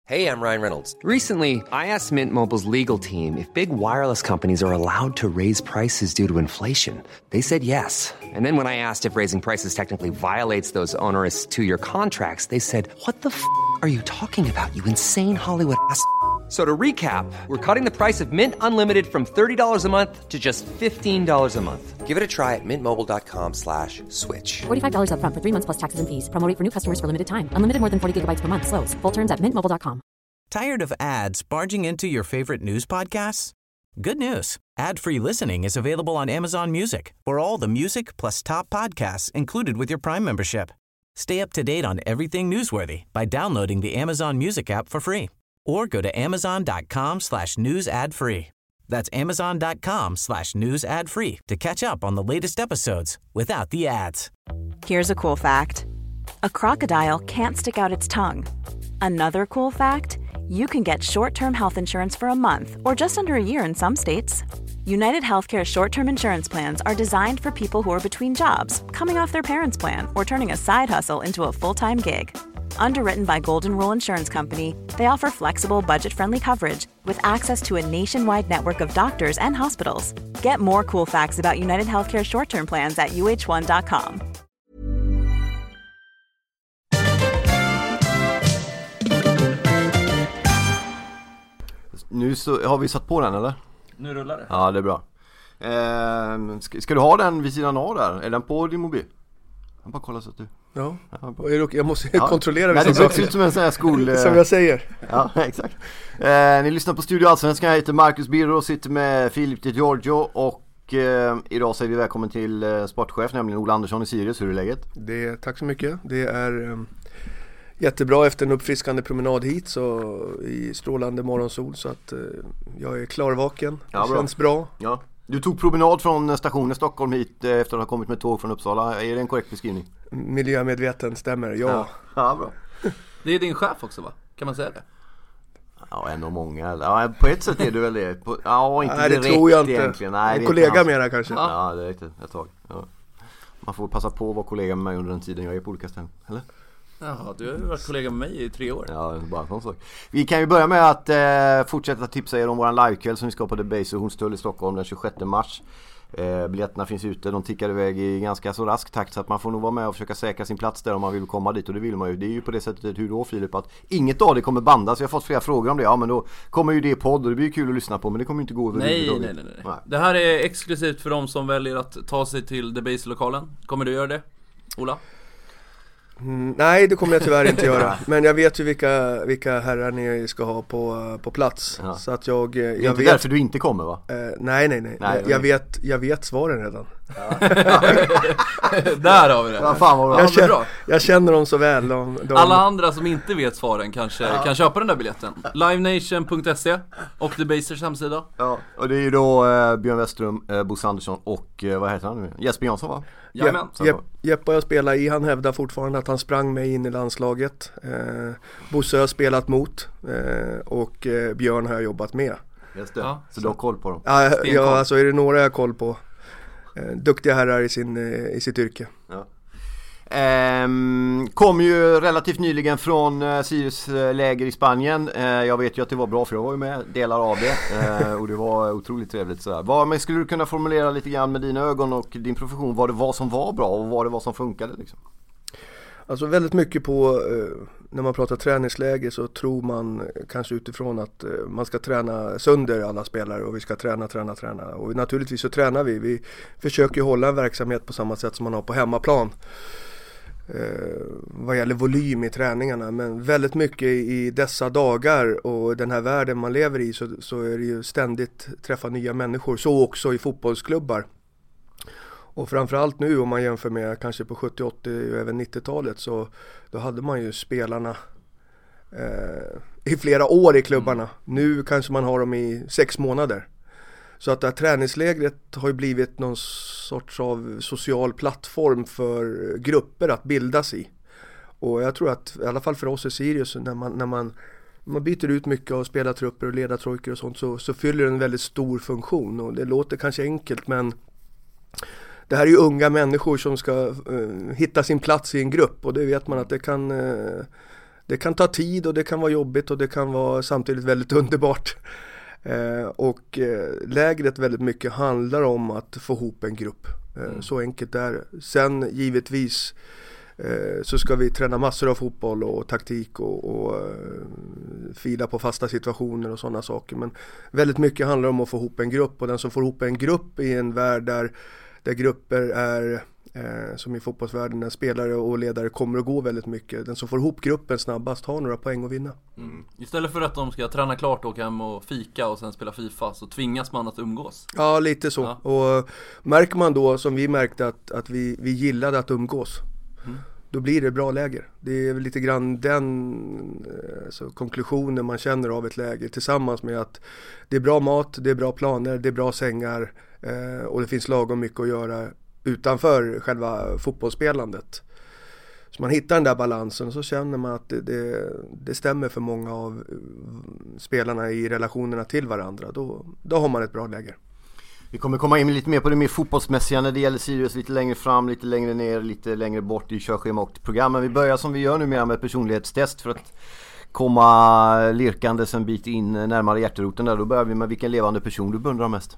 Hey, I'm Ryan Reynolds. Recently, I asked Mint Mobile's legal team if big wireless companies are allowed to raise prices due to inflation. They said yes. And then when I asked if raising prices technically violates those onerous two-year contracts, they said, "What the are you talking about, you insane Hollywood ass?" So to recap, we're cutting the price of Mint Unlimited from $30 a month to just $15 a month. Give it a try at mintmobile.com/switch. $45 up front for 3 months plus taxes and fees. Promo rate for new customers for limited time. Unlimited more than 40 gigabytes per month. Slows full terms at mintmobile.com. Tired of ads barging into your favorite news podcasts? Good news. Ad-free listening is available on Amazon Music for all the music plus top podcasts included with your Prime membership. Stay up to date on everything newsworthy by downloading the Amazon Music app for free. Or go to amazon.com/news ad free. That's amazon.com/news ad free to catch up on the latest episodes without the ads. Here's a cool fact. A crocodile can't stick out its tongue. Another cool fact, you can get short-term health insurance for a month or just under a year in some states. United Healthcare short-term insurance plans are designed for people who are between jobs, coming off their parents' plan, or turning a side hustle into a full-time gig. Underwritten by Golden Rule Insurance Company, they offer flexible, budget-friendly coverage with access to a nationwide network of doctors and hospitals. Get more cool facts about United Healthcare short-term plans at uh1.com. Nu så har vi satt på den, eller? Nu rullar det. Ja, det är bra. Ska du ha den vid sidan av där? Är den på din mobil? Jag bara kolla så att du... Ja, jag måste kontrollera vissa saker. Det ser ut som en sån här skol... som jag säger. Ja, exakt. Ni lyssnar på Studio Allsvenskan. Jag heter Marcus Birro och sitter med Filip Di Giorgio. Och idag säger vi välkommen till sportchef, nämligen Ola Andersson i Sirius. Hur är läget? Tack så mycket. Det är jättebra efter en uppfriskande promenad hit så i strålande morgonsol. Så att jag är klarvaken. Det känns bra. Ja. Du tog promenad från stationen Stockholm hit efter att ha kommit med tåg från Uppsala. Är det en korrekt beskrivning? Miljömedveten, stämmer, ja. Ja, bra. Det är din chef också, va? Kan man säga det? Ja, en av många. Ja, på ett sätt är du väl det. Ja, inte nej, det tror jag inte. Egentligen. Nej, en kollega mera kanske. Ja, det är riktigt. Ett tag. Ja. Man får passa på att vara kollega med mig under den tiden jag är på olika ställen, eller? Jaha, du har varit kollega med mig i 3 år. Ja, bara en sån sak. Vi kan ju börja med att fortsätta tipsa er om våran livekväll som vi ska på The Base och Hornstull i Stockholm den 26 mars. Biljetterna finns ute, de tickar iväg i ganska så rask takt så att man får nog vara med och försöka säkra sin plats där om man vill komma dit, och det vill man ju. Det är ju på det sättet, hur då Filip, att inget av det kommer bandas. Jag har fått flera frågor om det. Ja, men då kommer ju det i podd och det blir kul att lyssna på, men det kommer ju inte gå över. Nej. Det här är exklusivt för de som väljer att ta sig till The Base-lokalen. Kommer du göra det, Ola? Nej, det kommer jag tyvärr inte göra. Men jag vet ju vilka herrar ni ska ha på plats. Ja. Så att jag det är inte vet, därför du inte kommer, va? Nej. Jag vet svaren redan. Ja. Där har vi det. Ja, fan vad bra. Jag känner dem så väl. Alla andra som inte vet svaren kanske kan köpa den där biljetten. livenation.se och The Basers hemsida. Ja, och det är ju då Björn Westrum, Bosse Andersson och vad heter han nu? Jesper Jansson, va? Jeppe jag spelar i, han hävdar fortfarande att han sprang mig in i landslaget. Bosse har jag spelat mot och Björn har jag jobbat med. Just det, ja, så du har koll på dem? Ja, alltså är det några jag har koll på. Duktiga herrar i sitt yrke. Ja. Kom ju relativt nyligen från Sirius läger i Spanien. Jag vet ju att det var bra för jag var ju med delar av det och det var otroligt trevligt sådär. Men skulle du kunna formulera lite grann med dina ögon och din profession vad det var som var bra och vad det var som funkade liksom? Alltså väldigt mycket på när man pratar träningsläge så tror man kanske utifrån att man ska träna sönder alla spelare och vi ska träna och naturligtvis så tränar vi försöker ju hålla en verksamhet på samma sätt som man har på hemmaplan vad gäller volym i träningarna, men väldigt mycket i dessa dagar och den här världen man lever i så är det ju ständigt träffa nya människor, så också i fotbollsklubbar. Och framförallt nu om man jämför med kanske på 70, 80 och även 90-talet så då hade man ju spelarna i flera år i klubbarna. Nu kanske man har dem i 6 månader. Så att det här träningslägret har ju blivit någon sorts av social plattform för grupper att bildas i. Och jag tror att i alla fall för oss i Sirius när man byter ut mycket av spelartrupper och ledartrojker och sånt så fyller det en väldigt stor funktion. Och det låter kanske enkelt, men det här är ju unga människor som ska hitta sin plats i en grupp och det vet man att det kan ta tid och det kan vara jobbigt och det kan vara samtidigt väldigt underbart. Och lägret väldigt mycket handlar om att få ihop en grupp. Så enkelt är det. Sen givetvis så ska vi träna massor av fotboll och taktik och fila på fasta situationer och sådana saker. Men väldigt mycket handlar om att få ihop en grupp, och den som får ihop en grupp i en värld där grupper är som i fotbollsvärlden, när spelare och ledare kommer att gå väldigt mycket. Den som får ihop gruppen snabbast har några poäng att vinna. Istället för att de ska träna klart, åka hem och fika och sen spela FIFA, så tvingas man att umgås. Ja, lite så. Ja. Och märker man då, som vi märkte, att vi gillade att umgås, då blir det bra läger. Det är väl lite grann den konklusionen man känner av ett läger, tillsammans med att det är bra mat, det är bra planer, det är bra sängar och det finns lagom mycket att göra utanför själva fotbollsspelandet. Så man hittar den där balansen, och så känner man att det stämmer för många av spelarna i relationerna till varandra. Då har man ett bra läger. Vi kommer komma in lite mer på det mer fotbollsmässiga när det gäller Sirius, lite längre fram, lite längre ner, lite längre bort i körschema och programmen. Vi börjar som vi gör nu med ett personlighetstest för att komma lirkandes en bit in närmare hjärteroten där. Då börjar vi med vilken levande person du beundrar mest.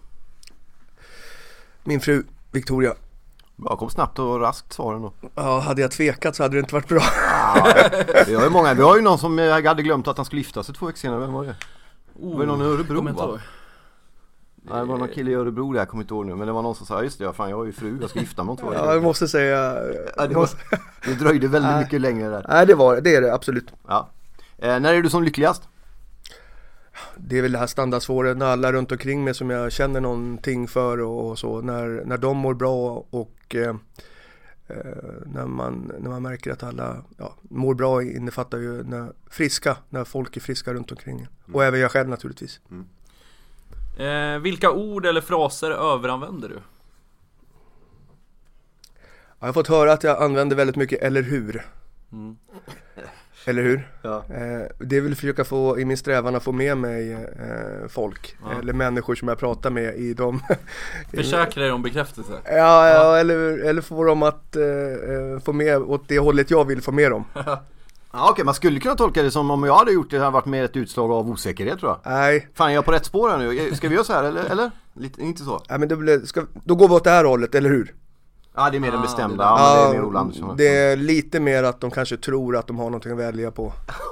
Min fru Victoria. Ja, kom snabbt och raskt svaren då. Ja, hade jag tvekat så hade det inte varit bra. Vi har ju många. Vi har ju någon som hade glömt att han skulle gifta sig 2 veckor senare. Vem var det? Var det någon i Örebro, va? Nej, det var någon kille i Örebro där, jag kommer inte ihåg nu. Men det var någon som sa, just det, fan jag har ju fru, jag ska gifta mig om 2 veckor. Ja, jag måste säga... det dröjde väldigt mycket längre där. Nej, det är det, absolut. Ja. När är du som lyckligast? Det är väl det här standardsvaret, när alla runt omkring mig som jag känner någonting för och så, när de mår bra och när man märker att alla mår bra, innefattar ju när folk är friska runt omkring. Och även jag själv naturligtvis. Vilka ord eller fraser överanvänder du? Jag har fått höra att jag använder väldigt mycket eller hur. Eller hur? Ja. Det vill försöka få i min strävan att få med mig folk eller människor som jag pratar med i dem. Försäkra dig om bekräftelse. Ja. Eller få dem att få med åt det hållet jag vill få med dem. Ja, okej, man skulle kunna tolka det som om jag hade gjort det, hade varit mer ett utslag av osäkerhet, tror jag. Nej. Fan, jag är på rätt spår här nu. Ska vi göra så här eller? Lite, inte så. Nej, men då går vi åt det här hållet, eller hur? Ja, det är mer den bestämda. Ja, det är mer Ola Andersson. Det är lite mer att de kanske tror att de har någonting att välja på.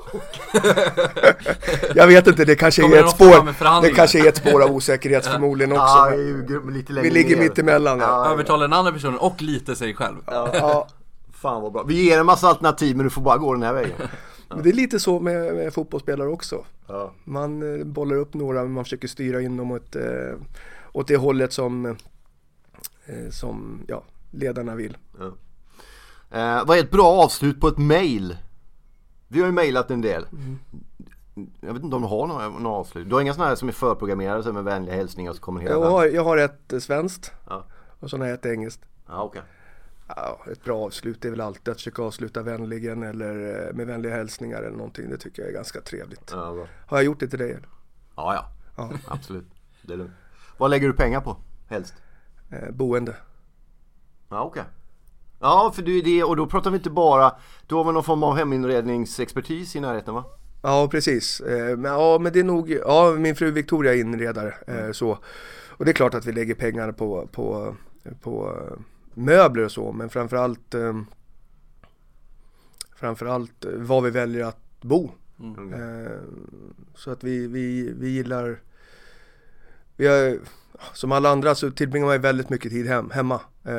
Jag vet inte, det kanske är ett spår. Det kanske är ett spår av osäkerhet förmodligen också. Ja, lite längre vi ligger mitt emellan. Övertala den andra personen och lite sig själv. Ja. Fan vad bra. Vi ger en massa alternativ, men du får bara gå den här vägen. Men det är lite så med fotbollsspelare också. Ja. Man bollar upp några, men man försöker styra in dem åt det hållet som ledarna vill. Ja. Vad är ett bra avslut på ett mejl? Vi har ju mejlat en del. Jag vet inte om du har någon avslut. Du har inga sådana här som är förprogrammerade som med vänliga hälsningar och så kommer hela jag har ett svenskt och så har jag ett engelskt. Ja, okej. Ja, ett bra avslut är väl alltid att försöka avsluta vänligen eller med vänliga hälsningar eller någonting. Det tycker jag är ganska trevligt. Ja, bra. Har jag gjort det till dig? Eller? Ja. Absolut. Det är lugnt. Vad lägger du pengar på helst? Boende. Ja, okej. Ja, för du är det, och då pratar vi inte bara, du har väl någon form av heminredningsexpertis i närheten, va? Ja, precis. Men det är nog, min fru Victoria är inredare. Så. Och det är klart att vi lägger pengar på möbler och så, men framförallt vad vi väljer att bo. Så att vi gillar, som alla andra så tillbringar man väldigt mycket tid hemma.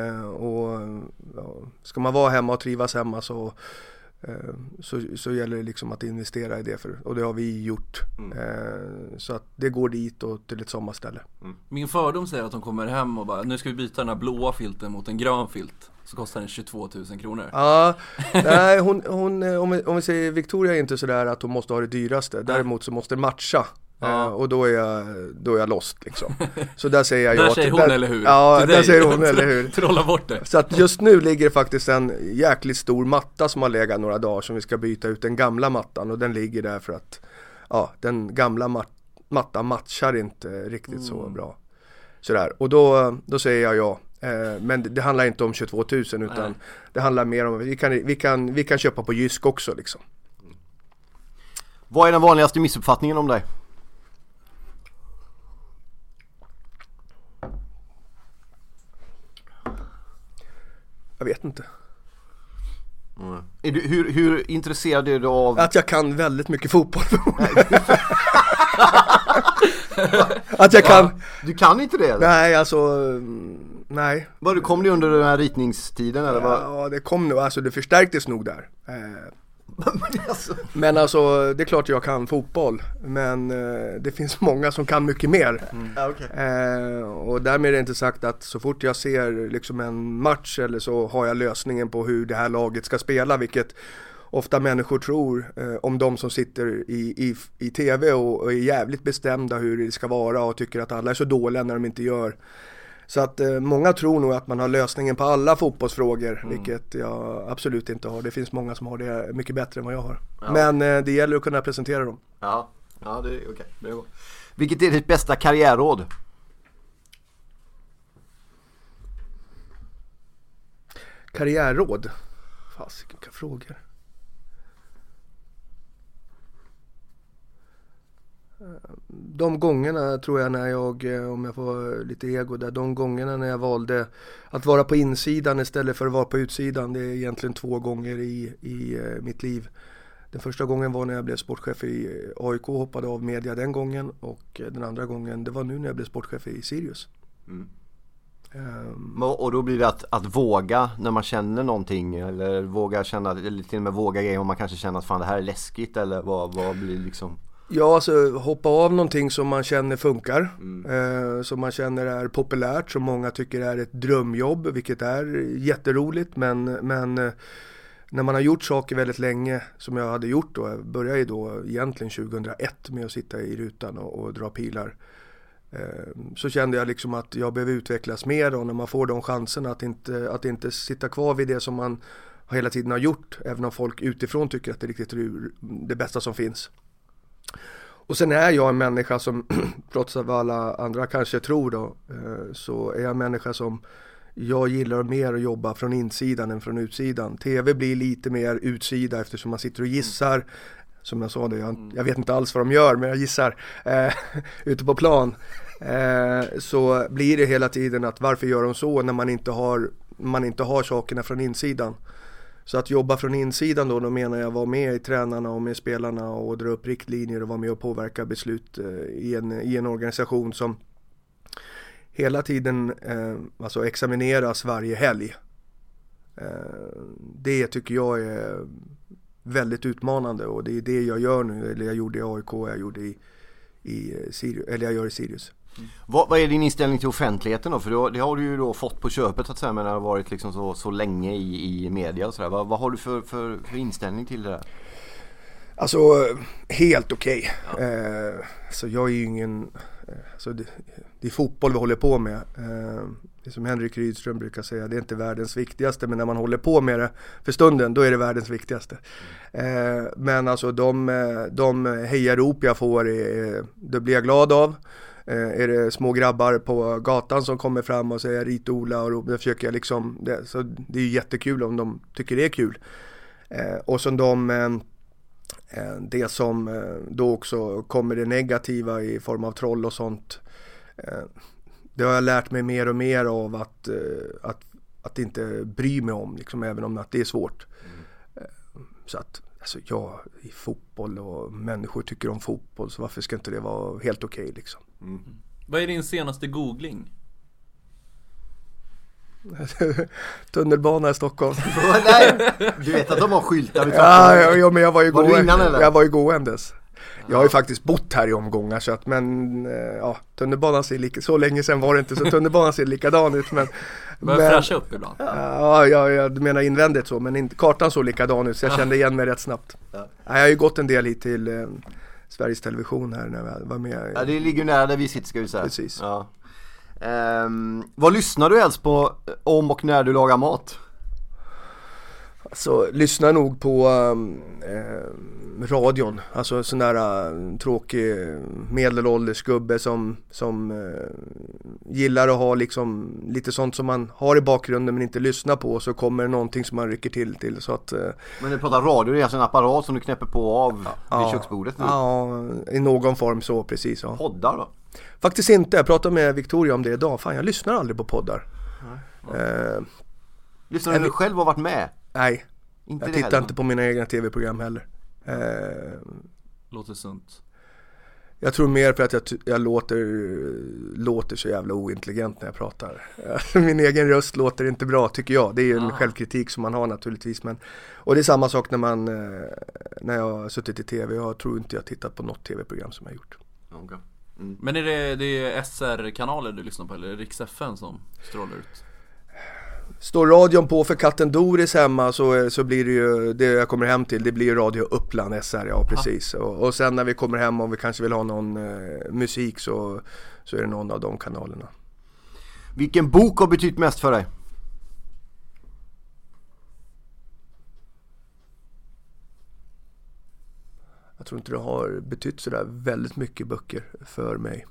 Ska man vara hemma och trivas hemma så gäller det liksom att investera i det, och det har vi gjort. Så att det går dit och till ett sommarställe. Min fördom säger att de kommer hem och bara, nu ska vi byta den här blåa filten mot en grön filt. Så kostar den 22 000 kronor. Ja, nej, hon om vi säger Victoria är inte sådär att hon måste ha det dyraste. Däremot så måste det matcha. Och då är jag lost liksom. Så där säger jag där säger hon eller hur? Ja, där säger hon eller hur. Trolla bort det. Så att just nu ligger det faktiskt en jäkligt stor matta som har legat några dagar som vi ska byta ut den gamla mattan, och den ligger där för att den gamla mattan matchar inte riktigt så bra. Sådär. Och då säger jag men det handlar inte om 22 000 utan det handlar mer om vi kan köpa på Jysk också liksom. Vad är den vanligaste missuppfattningen om dig? Jag vet inte. Är du, hur intresserad är du av... Att jag kan väldigt mycket fotboll. Att jag kan... Du kan inte det? Eller? Nej, alltså... Nej. Kom det under den här ritningstiden? Eller Ja, det kom nog. Alltså det förstärktes nog där. Men alltså, det är klart jag kan fotboll. Men det finns många som kan mycket mer. Och därmed är det inte sagt att så fort jag ser liksom en match eller så har jag lösningen på hur det här laget ska spela. Vilket ofta människor tror om de som sitter i tv och är jävligt bestämda hur det ska vara och tycker att alla är så dåliga när de inte gör. Så att många tror nog att man har lösningen på alla fotbollsfrågor, vilket jag absolut inte har. Det finns många som har det mycket bättre än vad jag har. Ja. Men det gäller att kunna presentera dem. Ja, det är okej. Det är bra. Vilket är ditt bästa karriärråd? Karriärråd? Fast vilka frågor. De gångerna tror jag när jag, om jag får lite ego där, de gångerna när jag valde att vara på insidan istället för att vara på utsidan, det är egentligen 2 gånger i mitt liv. Den första gången var när jag blev sportchef i AIK, hoppade av media den gången, och den andra gången det var nu när jag blev sportchef i Sirius. Och då blir det att våga när man känner någonting, eller våga känna, eller till och med våga grejer om man kanske känner att fan det här är läskigt, eller vad blir liksom... Ja, alltså hoppa av någonting som man känner funkar, som man känner är populärt, som många tycker är ett drömjobb, vilket är jätteroligt, men när man har gjort saker väldigt länge, som jag hade gjort då, jag började ju då egentligen 2001 med att sitta i rutan och dra pilar, så kände jag liksom att jag behöver utvecklas mer, och när man får de chanserna att inte sitta kvar vid det som man hela tiden har gjort, även om folk utifrån tycker att det är riktigt det bästa som finns. Och sen är jag en människa som, trots att alla andra kanske tror då, så är jag en människa som jag gillar mer att jobba från insidan än från utsidan. TV blir lite mer utsida eftersom man sitter och gissar. Som jag sa det, jag vet inte alls vad de gör, men jag gissar ute på plan. Så blir det hela tiden att varför gör de så när man inte har sakerna från insidan. Så att jobba från insidan då menar jag vara med i tränarna och med spelarna och dra upp riktlinjer och vara med och påverka beslut i en organisation som hela tiden alltså examineras varje helg. Det tycker jag är väldigt utmanande, och det är det jag gör nu, eller jag gjorde i AIK, jag gjorde i Sirius, eller jag gör i Sirius. Vad är din inställning till offentligheten då? För det har du ju då fått på köpet att säga, men det har varit liksom så länge i media och sådär. Vad har du för inställning till det där? Alltså helt okej. Så jag är ju ingen... Alltså det är fotboll vi håller på med. Det som Henrik Rydström brukar säga, det är inte världens viktigaste, men när man håller på med det för stunden, då är det världens viktigaste. Men alltså de hejarop jag får, det blir jag glad av. Är det små grabbar på gatan som kommer fram och säger Rit-Ola, och då försöker jag liksom så det är ju jättekul om de tycker det är kul. Och som det som då också kommer det negativa i form av troll och sånt, det har jag lärt mig mer och mer av att inte bry mig om liksom, även om att det är svårt. Så att alltså jag i fotboll, och människor tycker om fotboll, så varför ska inte det vara helt okej liksom. Vad är din senaste googling? Tunnelbana i Stockholm. Nej, du vet att de har skyltar. Ja, men jag var ju gåendes. Jag har ju faktiskt bott här i omgångar, så att, men ja, tunnelbanan ser så länge sedan var det inte, så tunnelbanan ser likadan ut, men fräscha upp ibland. Ja, du menar invändigt så, men kartan såg likadan ut, så jag kände igen mig rätt snabbt. Ja, jag har ju gått en del hit till Sveriges Television här när jag var med. Ja, det ligger nära där vi sitter, ska vi säga. Precis. Ja. Vad lyssnar du helst på om och när du lagar mat? Så lyssnar nog på radion, alltså sån där tråkig medelålders gubbe som gillar att ha liksom lite sånt som man har i bakgrunden men inte lyssnar på, så kommer det någonting som man rycker till så att... Men du pratar radio, det är alltså en apparat som du knäpper på av vid köksbordet nu? Ja, i någon form så, precis. Ja. Poddar då? Faktiskt inte, jag pratade med Victoria om det idag. Fan, jag lyssnar aldrig på poddar. Lyssnar du själv har varit med? Nej, inte jag tittar inte på mina egna tv-program heller. Låter sunt. Jag tror mer för att jag låter så jävla ointelligent när jag pratar. Min egen röst låter inte bra, tycker jag. Det är ju en självkritik som man har naturligtvis. Och det är samma sak när jag har suttit i tv. Jag tror inte jag har tittat på något tv-program som jag har gjort. Okay. Men är det SR-kanaler du lyssnar på, eller är det Rix FM som strålar ut? Står radion på för katten Doris hemma så blir det ju, det jag kommer hem till, det blir Radio Uppland SR, ja precis. Och sen när vi kommer hem och vi kanske vill ha någon musik så är det någon av de kanalerna. Vilken bok har betytt mest för dig? Jag tror inte det har betytt sådär väldigt mycket böcker för mig.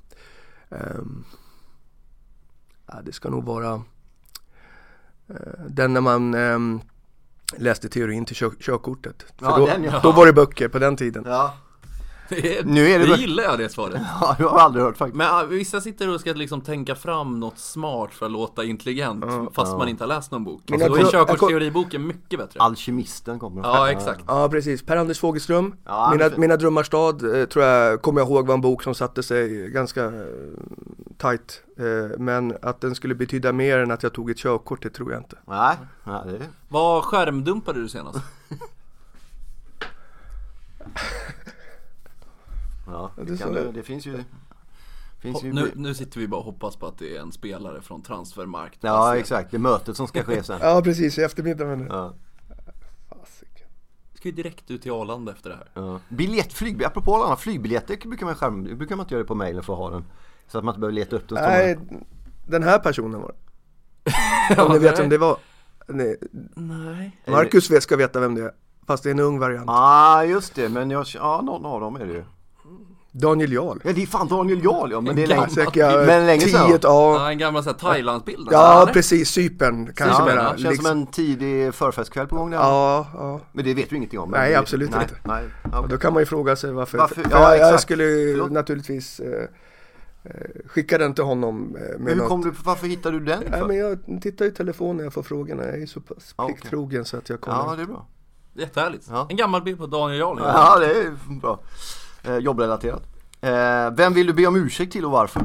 Det ska nog vara den när man läste teorin till körkortet. För då var det böcker på den tiden. Ja. Det gillar jag det svaret. Ja, jag har aldrig hört faktiskt. Men vissa sitter och ska liksom tänka fram något smart för att låta intelligent fast man inte har läst någon bok. Då är körkortsteoriboken mycket bättre. Alkemisten kommer. Ja, exakt. Ja, precis. Per-Anders Fogelström. Mina drömmars stad tror jag, kommer jag ihåg, var en bok som satte sig ganska tight. Men att den skulle betyda mer än att jag tog ett körkort, det tror jag inte. Nej. Vad skärmdumpade du senast? Ja, det finns ju nu sitter vi bara och hoppas på att det är en spelare från Transfermarkt. Ja, exakt. Det är mötet som ska ske sen. Ja, precis. I eftermiddag. Ja. Ska ju direkt ut till Arlanda efter det här. Ja. Apropå alla flygbiljetter brukar man inte göra det på mejlen för att ha den. Så att man inte behöver leta upp den. Nej, den här personen var det. Om ni vet vem det var. Nej. Marcus ska veta vem det är. Fast det är en ung variant. Just det. Men någon av dem är det ju. Daniel Jarl. Ja, det är fan Daniel Jarl, ja. Men det är länge sedan. Ja, en gammal Thailandsbild. Ja, eller? Precis. Cypern. Kanske det känns som en tidig förfestkväll på gång där. Ja. Men det vet vi ingenting om. Nej, absolut inte. Nej. Okay. Då kan man ju fråga sig varför. Jag skulle naturligtvis skicka den till honom. Men varför hittar du den? Nej, men jag tittar i telefonen när jag får frågorna. Jag är så pass plikttrogen så att jag kommer. Ja, det är bra. Jättehärligt. Ja. En gammal bild på Daniel Jarl. Ja, det är bra. Jobbrelaterat. Vem vill du be om ursäkt till och varför?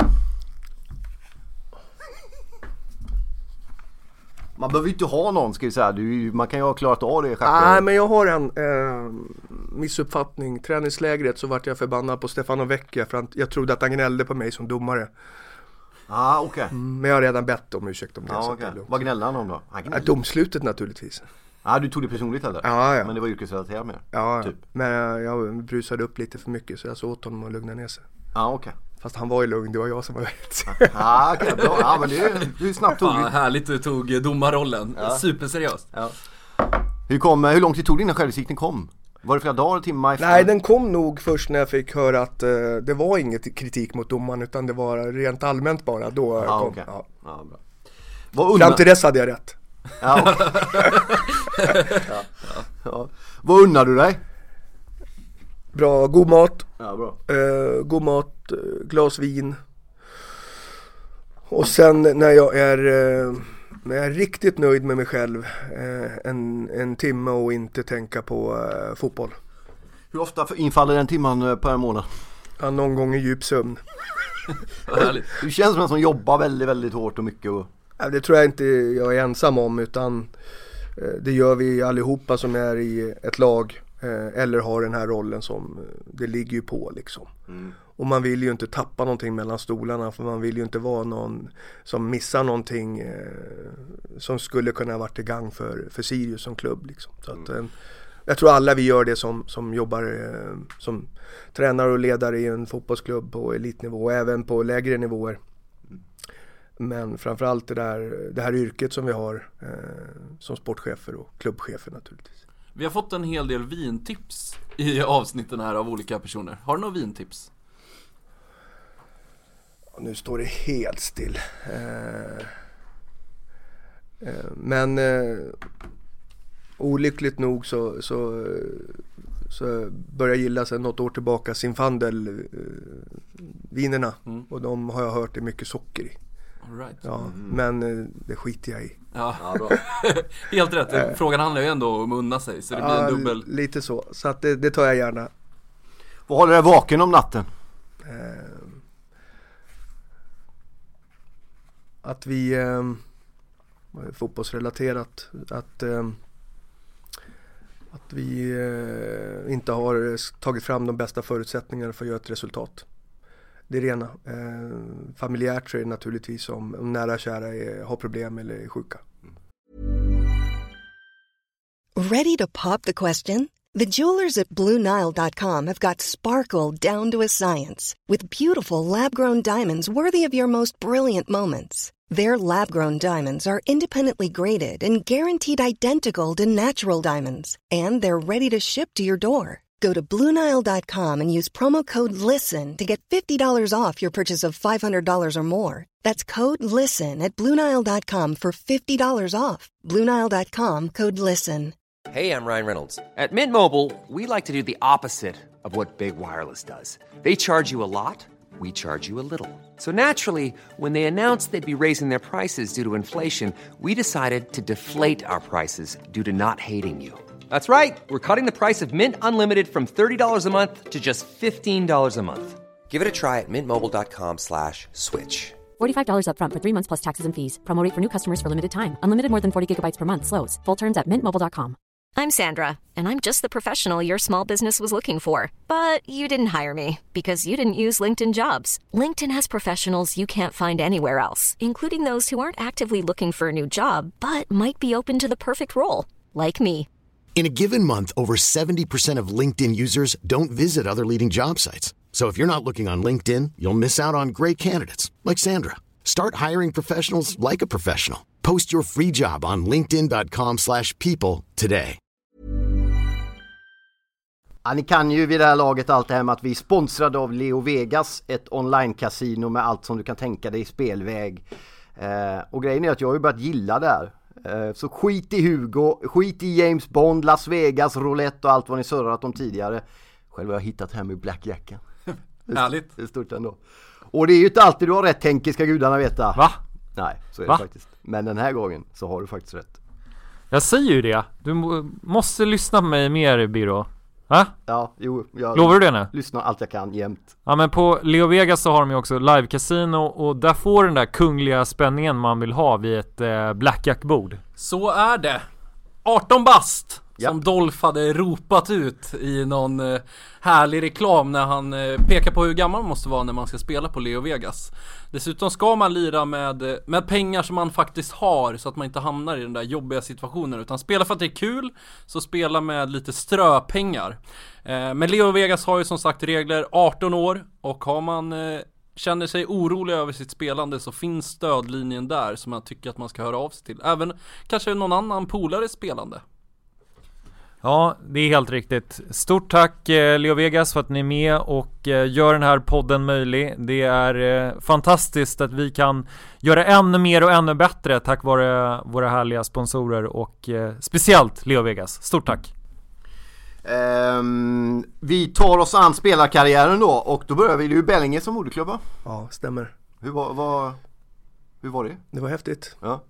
Man behöver ju inte ha någon, ska jag säga. Man kan ju ha klarat av det. Nej, men jag har en missuppfattning. Träningslägret så vart jag förbannad på Stefano Vecchia för jag trodde att han gnällde på mig som domare. Okej. Men jag har redan bett om ursäkt om det. Okay. Vad gnällde han om då? Domslutet naturligtvis. Du tog det personligt eller? Ja. Men det var yrkesrelaterat med. Ja, typ. Men jag brusade upp lite för mycket så jag sa åt honom att lugna ner sig. Okej. Fast han var ju lugn, det var jag som var rätt. Okej, bra. Ja, men det är snabbt tog. Härligt du tog domarrollen. Superseriöst. Ja. Hur lång tid tog det innan självbesiktningen kom? Var det flera dagar eller timmar efter? Nej, den kom nog först när jag fick höra att det var inget kritik mot domaren utan det var rent allmänt bara. Då kom. Okay. Ja, bra. Fram till dess hade jag rätt. Ja. Vad unnar du dig? Bra, god mat. Ja, bra. God mat, glas vin. Och sen när jag är riktigt nöjd med mig själv, en timme och inte tänka på fotboll. Hur ofta infaller den timman per månad? Ja, någon gång i djup sömn. Du känns som en som jobbar väldigt, väldigt hårt och mycket. Det tror jag inte jag är ensam om, utan det gör vi allihopa som är i ett lag eller har den här rollen som det ligger ju på liksom. Och man vill ju inte tappa någonting mellan stolarna, för man vill ju inte vara någon som missar någonting som skulle kunna vara till gang för Sirius som klubb liksom. Så att, jag tror alla vi gör det som jobbar som tränare och ledare i en fotbollsklubb på elitnivå och även på lägre nivåer. Men framförallt det här yrket som vi har som sportchefer och klubbchefer naturligtvis. Vi har fått en hel del vintips i avsnitten här av olika personer. Har du några vintips? Nu står det helt still. Men olyckligt nog så börjar jag gilla sedan något år tillbaka Zinfandel vinerna. Och de har jag hört är mycket socker i. All right. Ja, men det skiter jag i. Ja, bra. Helt rätt. Frågan handlar ju ändå om att unna sig, så det blir en dubbel. Lite så att det tar jag gärna. Vad håller dig vaken om natten? Att vi fotbollsrelaterat att vi inte har tagit fram de bästa förutsättningarna för att göra ett resultat. Det är rena. Familjärt så är det naturligtvis om nära kära har problem eller är sjuka. Ready to pop the question? The jewelers at BlueNile.com have got sparkle down to a science with beautiful lab-grown diamonds worthy of your most brilliant moments. Their lab-grown diamonds are independently graded and guaranteed identical to natural diamonds, and they're ready to ship to your door. Go to BlueNile.com and use promo code LISTEN to get $50 off your purchase of $500 or more. That's code LISTEN at BlueNile.com for $50 off. BlueNile.com, code LISTEN. Hey, I'm Ryan Reynolds. At Mint Mobile, we like to do the opposite of what Big Wireless does. They charge you a lot, we charge you a little. So naturally, when they announced they'd be raising their prices due to inflation, we decided to deflate our prices due to not hating you. That's right. We're cutting the price of Mint Unlimited from $30 a month to just $15 a month. Give it a try at mintmobile.com/switch. $45 up front for 3 months plus taxes and fees. Promo rate for new customers for limited time. Unlimited more than 40 gigabytes per month. Slows full terms at mintmobile.com. I'm Sandra, and I'm just the professional your small business was looking for. But you didn't hire me because you didn't use LinkedIn Jobs. LinkedIn has professionals you can't find anywhere else, including those who aren't actively looking for a new job, but might be open to the perfect role, like me. In a given month, over 70% of LinkedIn users don't visit other leading job sites. So if you're not looking on LinkedIn, you'll miss out on great candidates like Sandra. Start hiring professionals like a professional. Post your free job on linkedin.com/people today. Ja, ni kan ju vid det här laget allt det här med att vi är sponsrade av Leo Vegas, ett online-casino med allt som du kan tänka dig i spelväg. Och grejen är att jag har ju börjat gilla det här. Så skit i Hugo, skit i James Bond, Las Vegas, roulette och allt vad ni surrat om tidigare. Själv har jag hittat hem i Blackjacken. Härligt. Det är stort ändå. Och det är ju inte alltid du har rätt, tänker, ska gudarna veta. Va? Nej, så är det faktiskt. Men den här gången så har du faktiskt rätt. Jag säger ju det. Du måste lyssna på mig mer, Biro. Va? Ja, jo. Lovar du det nu? Lyssna allt jag kan, jämt. Ja, men på Leo Vegas så har de ju också live-casino och där får den där kungliga spänningen man vill ha vid ett blackjack-bord. Så är det. 18 bast som Dolph hade ropat ut i någon härlig reklam när han pekar på hur gammal man måste vara när man ska spela på Leo Vegas. Dessutom ska man lira med pengar som man faktiskt har, så att man inte hamnar i den där jobbiga situationen, utan spela för att det är kul, så spela med lite ströpengar. Men Leo Vegas har ju som sagt regler 18 år, och har man känner sig orolig över sitt spelande så finns stödlinjen där som jag tycker att man ska höra av sig till. Även kanske någon annan polare spelande. Ja, det är helt riktigt. Stort tack Leo Vegas för att ni är med och gör den här podden möjlig. Det är fantastiskt att vi kan göra ännu mer och ännu bättre tack vare våra härliga sponsorer och speciellt Leo Vegas. Stort tack! Vi tar oss an spelarkarriären då, och då börjar vi ju Bellinge som moderklubba. Ja, stämmer. Hur var det? Det var häftigt. Ja.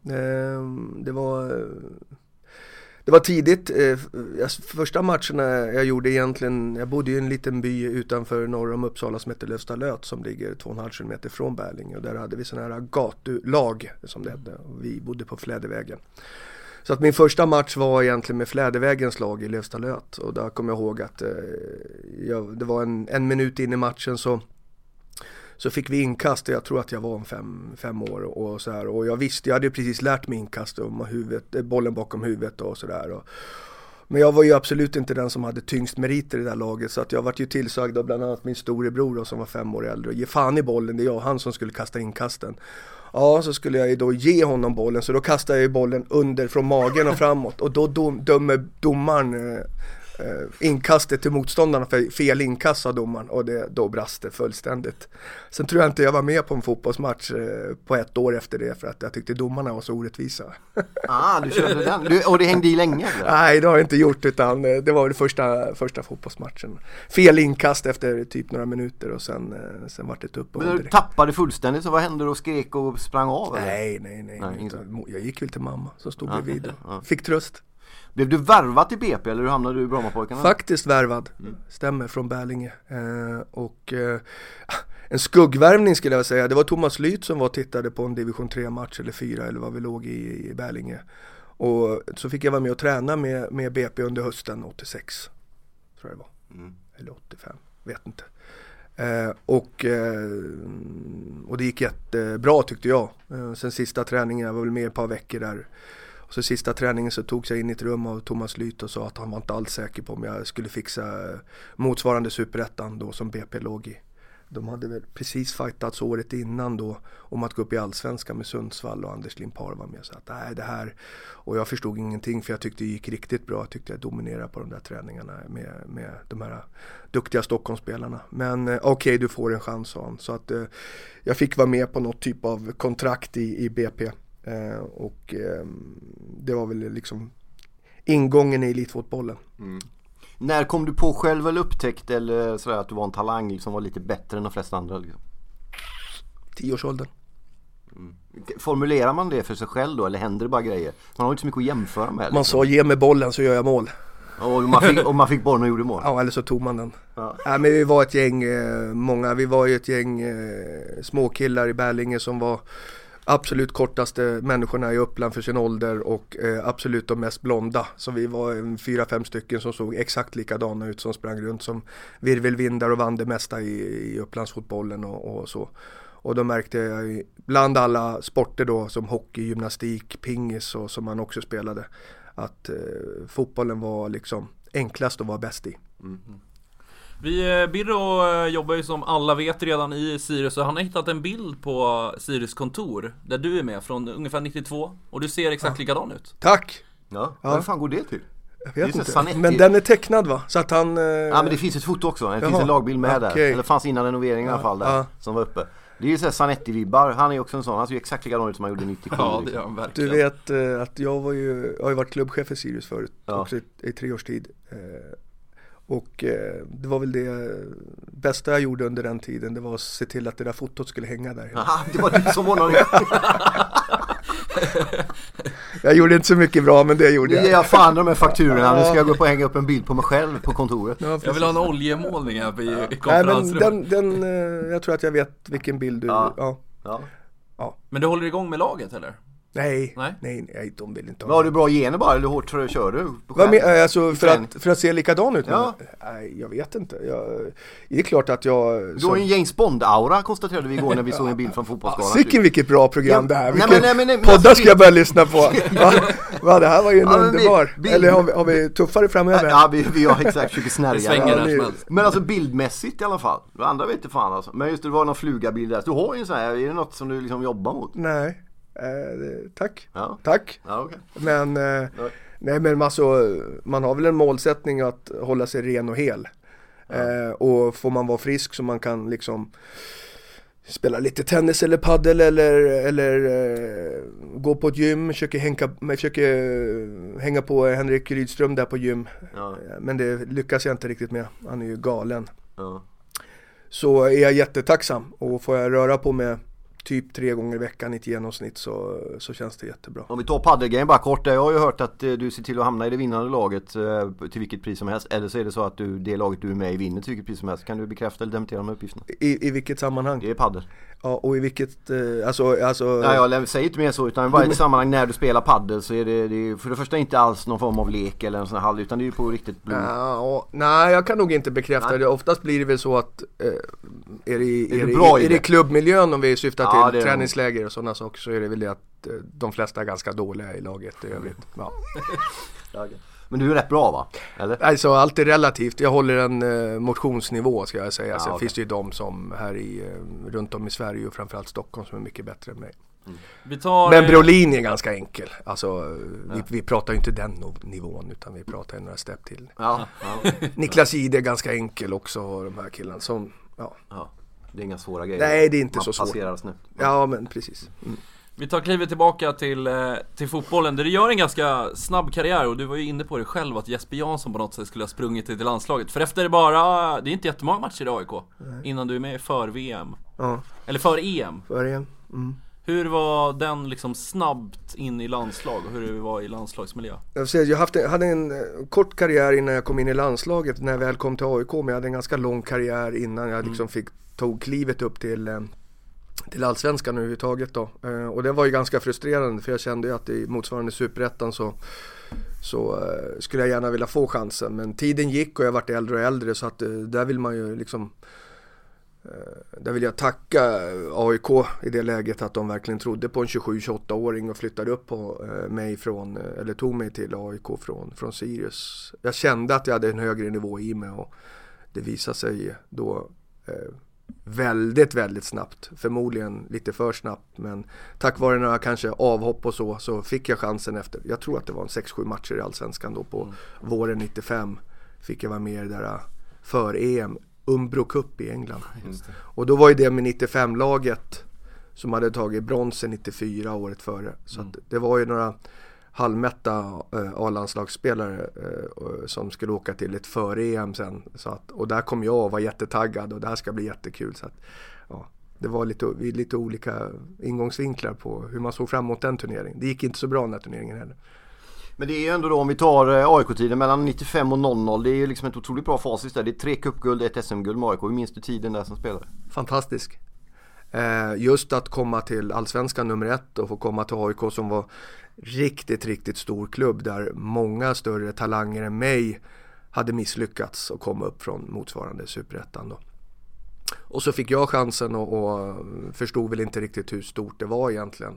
Det var tidigt. Första matcherna jag gjorde egentligen, jag bodde i en liten by utanför norr om Uppsala som heter Lövstalöt, som ligger 2,5 kilometer från Bellinge, och där hade vi sådana här gatulag som det hette, och vi bodde på Flädervägen. Så att min första match var egentligen med Flädervägens lag i Lövstalöt, och där kommer jag ihåg att det var en minut in i matchen så fick vi inkast, och jag tror att jag var om fem år och så här, och jag hade ju precis lärt mig inkast om bollen bakom huvudet och så där. Men jag var ju absolut inte den som hade tyngst meriter i det här laget, så att jag var ju tillsagd av bland annat min storebror som var 5 år äldre, och ge fan i bollen, det är han som skulle kasta inkasten. Ja, så skulle jag ju då ge honom bollen, så då kastade jag ju bollen under från magen och framåt, och då dömer domaren inkastet till motståndarna för fel inkast av domaren, och då brast det fullständigt. Sen tror jag inte jag var med på en fotbollsmatch på ett år efter det, för att jag tyckte domarna var så orättvisa. Du körde den. Och det hängde i länge? Eller? Nej, det har jag inte gjort, utan det var det första fotbollsmatchen. Fel inkast efter typ några minuter, och sen var det upp. Men du tappade fullständigt, så vad hände då? Skrek och sprang av? Eller? Nej. Jag gick väl till mamma som stod bredvid och fick tröst. Blev du värvad till BP eller hamnade du i Brommapojkarna? Faktiskt värvad, stämmer, från Bärlinge. En skuggvärvning skulle jag säga. Det var Thomas Lyth som tittade på en division 3-match eller 4 eller vad vi låg i Bärlinge. Och så fick jag vara med och träna med BP under hösten 86, tror jag det var. Eller 85, vet inte. Och det gick jättebra tyckte jag. Sen sista träningen, jag var väl med ett par veckor där. Och så sista träningen så tog jag in i ett rum av Thomas Lyth och sa att han var inte alls säker på om jag skulle fixa motsvarande Superettan då som BP låg i. De hade väl precis fightats året innan då om att gå upp i Allsvenskan med Sundsvall, och Anders Limpar var med och sa att nej, det här, och jag förstod ingenting, för jag tyckte det gick riktigt bra. Jag tyckte jag dominerade på de där träningarna med de här duktiga Stockholmsspelarna. Men okej, du får en chans, sa han. Så att jag fick vara med på något typ av kontrakt i BP. Det var väl liksom ingången i elitfotbollen. När kom du på själv, eller upptäckt eller sådär att du var en talang som var lite bättre än de flesta andra? Liksom? 10-årsåldern. Formulerar man det för sig själv då, eller händer det bara grejer? Man har inte så mycket att jämföra med. Man sa, ge mig bollen så gör jag mål. Och man fick bollen och gjorde mål. Ja, eller så tog man den. Ja. Men vi var ett gäng, vi var ju ett gäng småkillar i Bärlinge som var absolut kortaste människorna i Uppland för sin ålder, och absolut de mest blonda. Så vi var 4-5 stycken som såg exakt likadana ut, som sprang runt som virvelvindar och vann det mesta i Upplandsfotbollen och så. Och då märkte jag bland alla sporter då, som hockey, gymnastik, pingis och som man också spelade, att fotbollen var liksom enklast att vara bäst i. Birro jobbar ju som alla vet redan i Sirius, och han har hittat en bild på Sirius kontor där du är med från ungefär 92, och du ser exakt likadan ut. Tack! Ja. Hur fan går det till? Jag vet inte, men den är tecknad, va? Så att han... Ja, men det finns ett foto också, det finns en lagbild med där. Eller fanns innan renoveringen i alla fall där, som var uppe. Det är ju såhär Zanetti-vibbar, han är också en sån, han ser ju exakt likadan ut som han gjorde 97. Ja, det gör han verkligen. Du vet att jag har ju varit klubbchef i Sirius förut, också i 3 års tid. Och det var väl det bästa jag gjorde under den tiden, det var att se till att det där fotot skulle hänga där. Aha, det var du som ordnade. Jag gjorde inte så mycket bra, men det gjorde jag. Jag fan de här fakturorna, nu ska jag gå upp och hänga upp en bild på mig själv på kontoret. Ja, jag vill ha en oljemålning här i konferensrummet. Nej, men jag tror att jag vet vilken bild du... Ja. Men du håller igång med laget, eller? Nej, de vill inte ha. Men har du bra gener bara, eller hur hårt kör du? Alltså för att se likadan ut? Ja. Nej, jag vet inte. Det är klart att jag... Du har en James Bond-aura, konstaterade vi igår när vi såg en bild från Fotbollsskalan. Vilket bra program det här. Poddar ska jag börja lyssna på. Va, det här var ju en underbar. Eller har vi tuffare framöver? Ja, vi har exakt 20 snärjar. Men alltså bildmässigt i alla fall. Det andra vet inte fan alltså. Men just det var någon flugabild där. Du har ju en sån här, är det något som du liksom jobbar mot? Nej. Tack. Ja. Tack. Ja, okay. Men nej, men alltså, man har väl en målsättning att hålla sig ren och hel. Och får man vara frisk så man kan liksom spela lite tennis eller paddel eller gå på ett gym, försöker hänga på Henrik Rydström där på gym. Ja. Men det lyckas jag inte riktigt med. Han är ju galen. Ja. Så är jag jättetacksam, och får jag röra på med typ 3 gånger i veckan i ett genomsnitt så känns det jättebra. Om vi tar paddelgrejen bara kort, jag har ju hört att du ser till att hamna i det vinnande laget till vilket pris som helst, eller så är det så att det laget du är med i vinner till vilket pris som helst. Kan du bekräfta eller dementera de uppgifterna? I vilket sammanhang? Det är paddel. Ja, och i vilket, alltså... Nej, jag säger inte mer så, utan bara i ett sammanhang när du spelar paddel så är det för det första inte alls någon form av lek eller en sån här halv, utan det är ju på riktigt blod. Nej, jag kan nog inte bekräfta det. Oftast blir det väl så att är det klubbmiljön, om vi syftar till träningsläger och sådana saker, så är det väl det att de flesta är ganska dåliga i laget i övrigt. Ja. Men du är rätt bra va? Eller? Alltså allt är relativt. Jag håller en motionsnivå ska jag säga. Sen okay. finns det ju de som här runt om i Sverige och framförallt Stockholm som är mycket bättre än mig. Men Brolin är ganska enkel. Alltså vi pratar ju inte den nivån utan vi pratar ju några steg till. Niklas Jihde är ganska enkel också, de här killarna som, det är inga svåra grejer. Nej, det är inte man så svårt. Passerar snabbt. Ja, men precis. Vi tar klivet tillbaka till fotbollen där du gör en ganska snabb karriär, och du var ju inne på det själv att Jesper Jansson på något sätt skulle ha sprungit till landslaget. För efter det är inte jättemånga matcher i AIK innan du är med för VM. Eller för EM. För EM. Hur var den liksom snabbt in i landslag och hur det var i landslagsmiljö? Jag hade en kort karriär innan jag kom in i landslaget när jag väl kom till AIK, men jag hade en ganska lång karriär innan jag liksom tog klivet upp till Allsvenskan överhuvudtaget då. Och det var ju ganska frustrerande för jag kände ju att i motsvarande Superettan så skulle jag gärna vilja få chansen, men tiden gick och jag vart äldre och äldre, så att där vill man ju liksom där vill jag tacka AIK i det läget att de verkligen trodde på en 27-28-åring och flyttade upp på mig tog mig till AIK från Sirius. Jag kände att jag hade en högre nivå i mig och det visade sig då väldigt, väldigt snabbt. Förmodligen lite för snabbt, men tack vare några kanske avhopp och så fick jag chansen efter. Jag tror att det var 6-7 matcher i Allsvenskan då på våren 95 fick jag vara med där för EM. Umbro Cup i England. Och då var ju det med 95-laget som hade tagit bronsen 94 året före. Så att det var ju några halvmätta A-landslagsspelare som skulle åka till ett för-EM sen. Och där kom jag och var jättetaggad och det här ska bli jättekul. Så att, det var lite olika ingångsvinklar på hur man såg fram emot den turneringen. Det gick inte så bra den här turneringen heller. Men det är ju ändå då, om vi tar AIK-tiden mellan 95 och 00, det är ju liksom ett otroligt bra facit där. Det är 3 cupguld, 1 SM-guld med AIK. Hur minns du tiden där som spelare? Fantastisk. Just att komma till Allsvenskan nummer 1 och få komma till AIK som var riktigt, riktigt stor klubb där många större talanger än mig hade misslyckats och komma upp från motsvarande Superettan då. Och så fick jag chansen och förstod väl inte riktigt hur stort det var egentligen.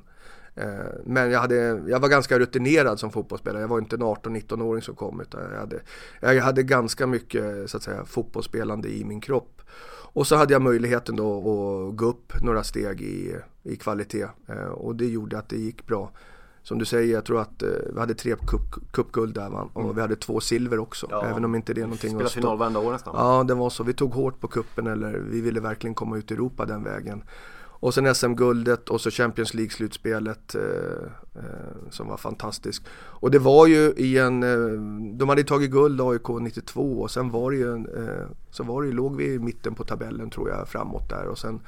Men jag var ganska rutinerad som fotbollsspelare. Jag var inte en 18-19-åring som kom, utan jag hade ganska mycket så att säga fotbollsspelande i min kropp. Och så hade jag möjligheten då att gå upp några steg i kvalitet, och det gjorde att det gick bra. Som du säger, jag tror att vi hade 3 cupguld där, och vi hade 2 silver också, även om inte det är någonting att spela final varenda år nästan. Ja, det var så. Vi tog hårt på kuppen, eller vi ville verkligen komma ut i Europa den vägen. Och sen SM-guldet och så Champions League-slutspelet som var fantastiskt. Och det var ju de hade tagit guld AIK 92 och sen var det ju, låg vi i mitten på tabellen tror jag framåt där. Och sen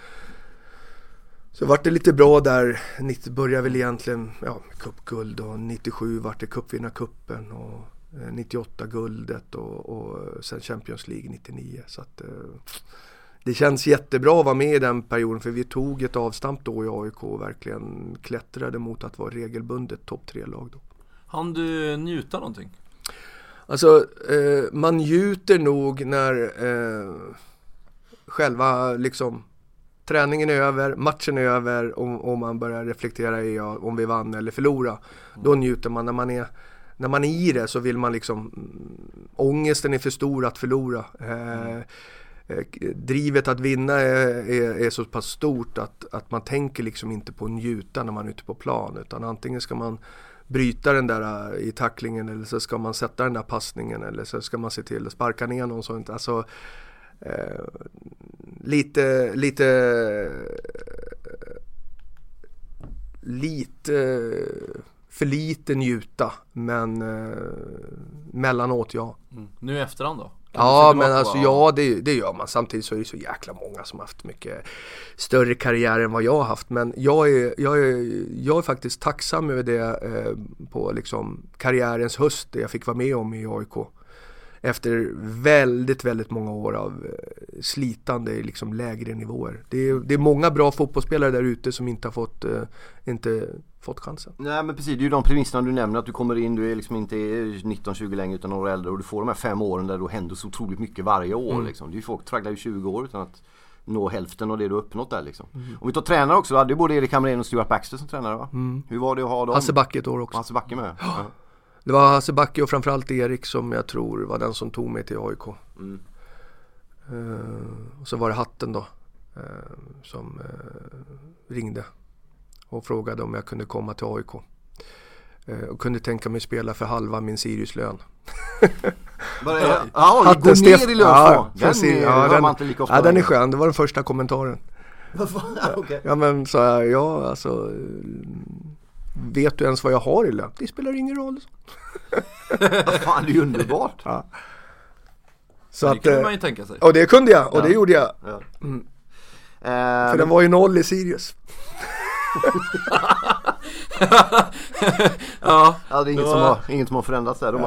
så var det lite bra där, 90 började väl egentligen cupguld, och 97 var det cupvinnarcupen och 98 guldet och sen Champions League 99. Så att det känns jättebra att vara med i den perioden, för vi tog ett avstamp då i AIK och verkligen klättrade mot att vara regelbundet topp 3-lag då. Han du njuta någonting? Alltså man njuter nog när själva liksom träningen är över, matchen är över och man börjar reflektera i om vi vann eller förlora. Då njuter man. När man är i det så vill man liksom, ångesten är för stor att förlora. Drivet att vinna är så pass stort att man tänker liksom inte på njuta när man är ute på plan, utan antingen ska man bryta den där i tacklingen, eller så ska man sätta den där passningen, eller så ska man se till att sparka ner någon sånt. Alltså lite för lite njuta, men mellanåt Nu i efterhand då? Ja, men alltså det gör man. Samtidigt så är det så jäkla många som har haft mycket större karriär än vad jag har haft. Men jag är faktiskt tacksam över det på liksom karriärens höst, det jag fick vara med om i AIK. Efter väldigt, väldigt många år av slitande liksom lägre nivåer. Det är många bra fotbollsspelare där ute som inte har fått chansen. Nej, men precis, det är ju de premisserna du nämner, att du kommer in, du är liksom inte 19-20 längre utan några äldre, och du får de här 5 åren där då händer så otroligt mycket varje år liksom. Det är ju folk tragglar ju 20 år utan att nå hälften av det du uppnått där liksom. Om vi tar tränare också, hade ju både Erik Hamrén och Stuart Baxter som tränare, va? Hur var det att ha dem? Hasse Backe ett år också. Hasse Backe med. Ja. Det var Hasse Backe och framförallt Erik som jag tror var den som tog mig till AIK. Och så var det Hatten då som ringde och frågade om jag kunde komma till AIK. Och kunde tänka mig spela för halva min Sirius-lön. Ja, gå ner i lön. Den är skön, det var den första kommentaren. Okay. Ja, men sa jag, ja alltså, vet du ens vad jag har i lön? Det spelar ingen roll. Fan, det är ju underbart. Ja. Så det kunde man ju tänka sig. Och det kunde jag, och det gjorde jag. Ja. För den var ju 0 i Sirius. Ja, det är inget som har förändrats där.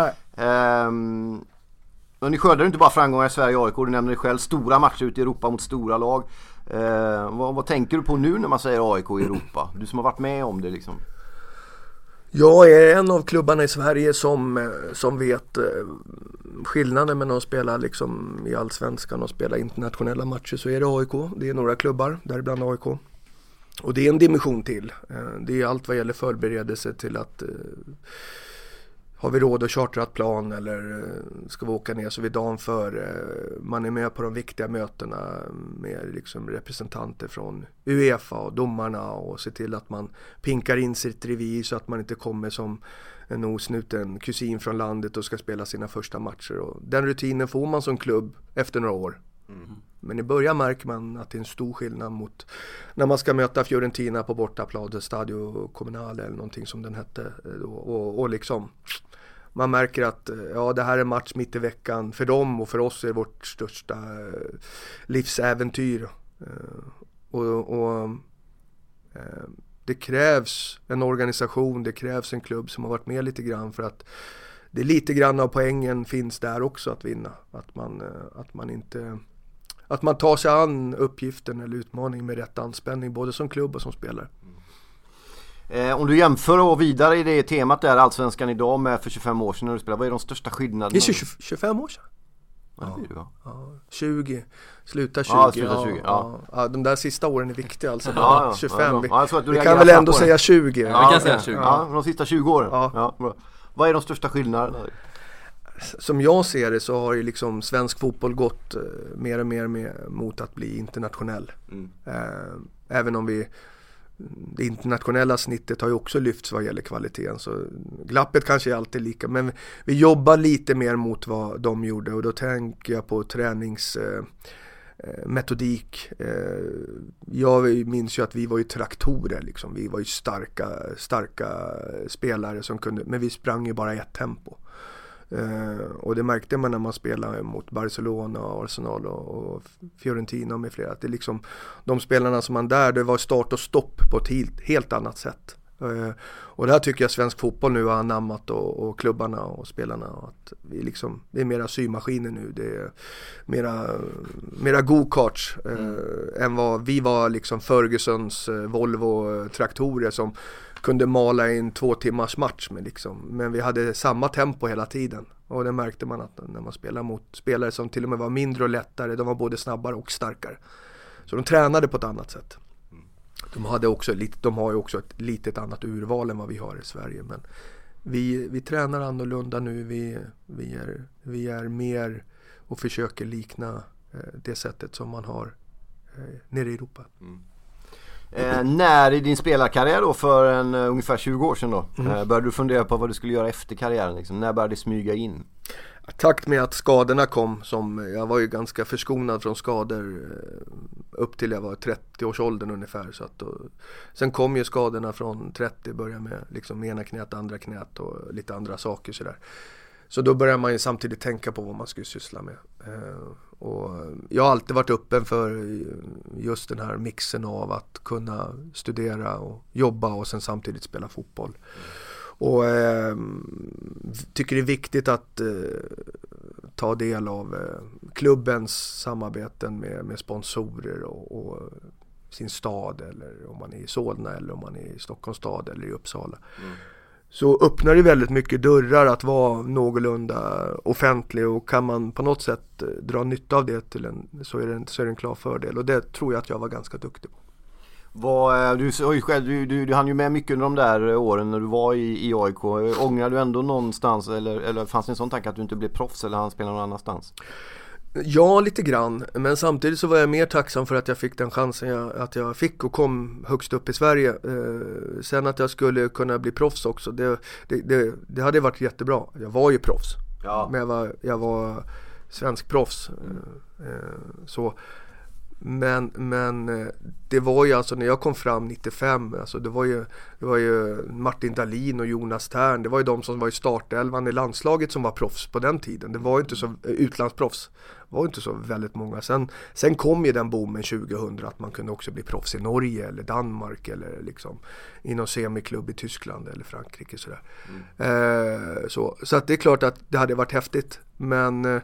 Men ni skördade inte bara framgångar i Sverige och AIK. Du nämnde själv stora matcher ute i Europa mot stora lag. Vad tänker du på nu när man säger AIK i Europa? Du som har varit med om det liksom. Jag är en av klubbarna i Sverige som vet skillnaden mellan att spela liksom i Allsvenskan och spela internationella matcher. Så är det AIK. Det är några klubbar, däribland AIK. Och det är en dimension till. Det är allt vad gäller förberedelse till att har vi råd att chartra ett plan eller ska vi åka ner så vi dagen för man är med på de viktiga mötena med liksom representanter från UEFA och domarna och se till att man pinkar in sitt revir så att man inte kommer som en osnuten kusin från landet och ska spela sina första matcher. Och den rutinen får man som klubb efter några år. Men i början märker man att det är en stor skillnad mot när man ska möta Fiorentina på bortaplan, Stadio Comunale eller någonting som den hette. Och liksom man märker att det här är match mitt i veckan för dem och för oss är vårt största livsäventyr. Det krävs en organisation, det krävs en klubb som har varit med lite grann för att det är lite grann av poängen finns där också att vinna. Att man tar sig an uppgiften eller utmaningen med rätt anspänning både som klubb och som spelare. Om du jämför och vidare i det temat där Allsvenskan idag med för 25 år sedan när du spelar, vad är de största skillnaderna? Det är 25 år sedan. Ja. 20, sluta 20. Ja, de där sista åren är viktiga alltså. 25. Vi kan väl ändå säga 20. Ja, vi kan säga 20. Ja, de sista 20 åren. Ja. Vad är de största skillnaderna? Som jag ser det så har ju liksom svensk fotboll gått mer och mer mot att bli internationell. Även om det internationella snittet har ju också lyfts vad gäller kvaliteten, så glappet kanske är alltid lika, men vi jobbar lite mer mot vad de gjorde och då tänker jag på träningsmetodik. Jag minns ju att vi var ju traktorer liksom. Vi var ju starka spelare som kunde, men vi sprang ju bara ett tempo. Och det märkte man när man spelade mot Barcelona, Arsenal och Fiorentina med flera. Att det liksom, de spelarna som man det var start och stopp på ett helt annat sätt. Och det här tycker jag svensk fotboll nu har anammat och klubbarna och spelarna. Att det är mera symaskiner nu. Det är mera go-karts än vad vi var liksom Fergusons Volvo-traktorer som kunde mala in 2 timmars match med liksom. Men vi hade samma tempo hela tiden. Och det märkte man att när man spelar mot spelare som till och med var mindre och lättare, de var både snabbare och starkare. Så de tränade på ett annat sätt. De har ju också ett litet annat urval än vad vi har i Sverige. Men vi tränar annorlunda nu. Vi är mer och försöker likna det sättet som man har nere i Europa. När i din spelarkarriär då för ungefär 20 år sedan då började du fundera på vad du skulle göra efter karriären liksom? När började det smyga in? Takt med att skadorna kom, jag var ju ganska förskonad från skador upp till jag var 30-årsåldern ungefär, så att sen kom ju skadorna från 30, började med liksom ena knät, andra knät och lite andra saker sådär. Så då börjar man ju samtidigt tänka på vad man skulle syssla med. Och jag har alltid varit öppen för just den här mixen av att kunna studera och jobba och sen samtidigt spela fotboll. Och tycker det är viktigt att ta del av klubbens samarbeten med sponsorer och sin stad, eller om man är i Solna eller om man är i Stockholms stad eller i Uppsala. Så öppnar det väldigt mycket dörrar att vara någorlunda offentlig, och kan man på något sätt dra nytta av det så är det en klar fördel, och det tror jag att jag var ganska duktig på. Du sa ju själv, du hann ju med mycket under de där åren när du var i AIK. Ångrar du ändå någonstans eller fanns det en sån tanke att du inte blev proffs eller han spelade någon annanstans? Ja, lite grann. Men samtidigt så var jag mer tacksam för att jag fick den chansen att jag fick och kom högst upp i Sverige. Sen att jag skulle kunna bli proffs också, det hade varit jättebra. Jag var ju proffs. Ja. Men jag var svensk proffs. Så. Men det var ju alltså när jag kom fram 95, alltså det var ju Martin Dahlin och Jonas Tern, det var ju de som var i startelvan i landslaget som var proffs på den tiden. Det var ju inte så utlandsproffs. Det var inte så väldigt många. Sen kom ju den boomen 2000 att man kunde också bli proffs i Norge eller Danmark eller liksom i någon semiklubb i Tyskland eller Frankrike sådär. Så att det är klart att det hade varit häftigt, men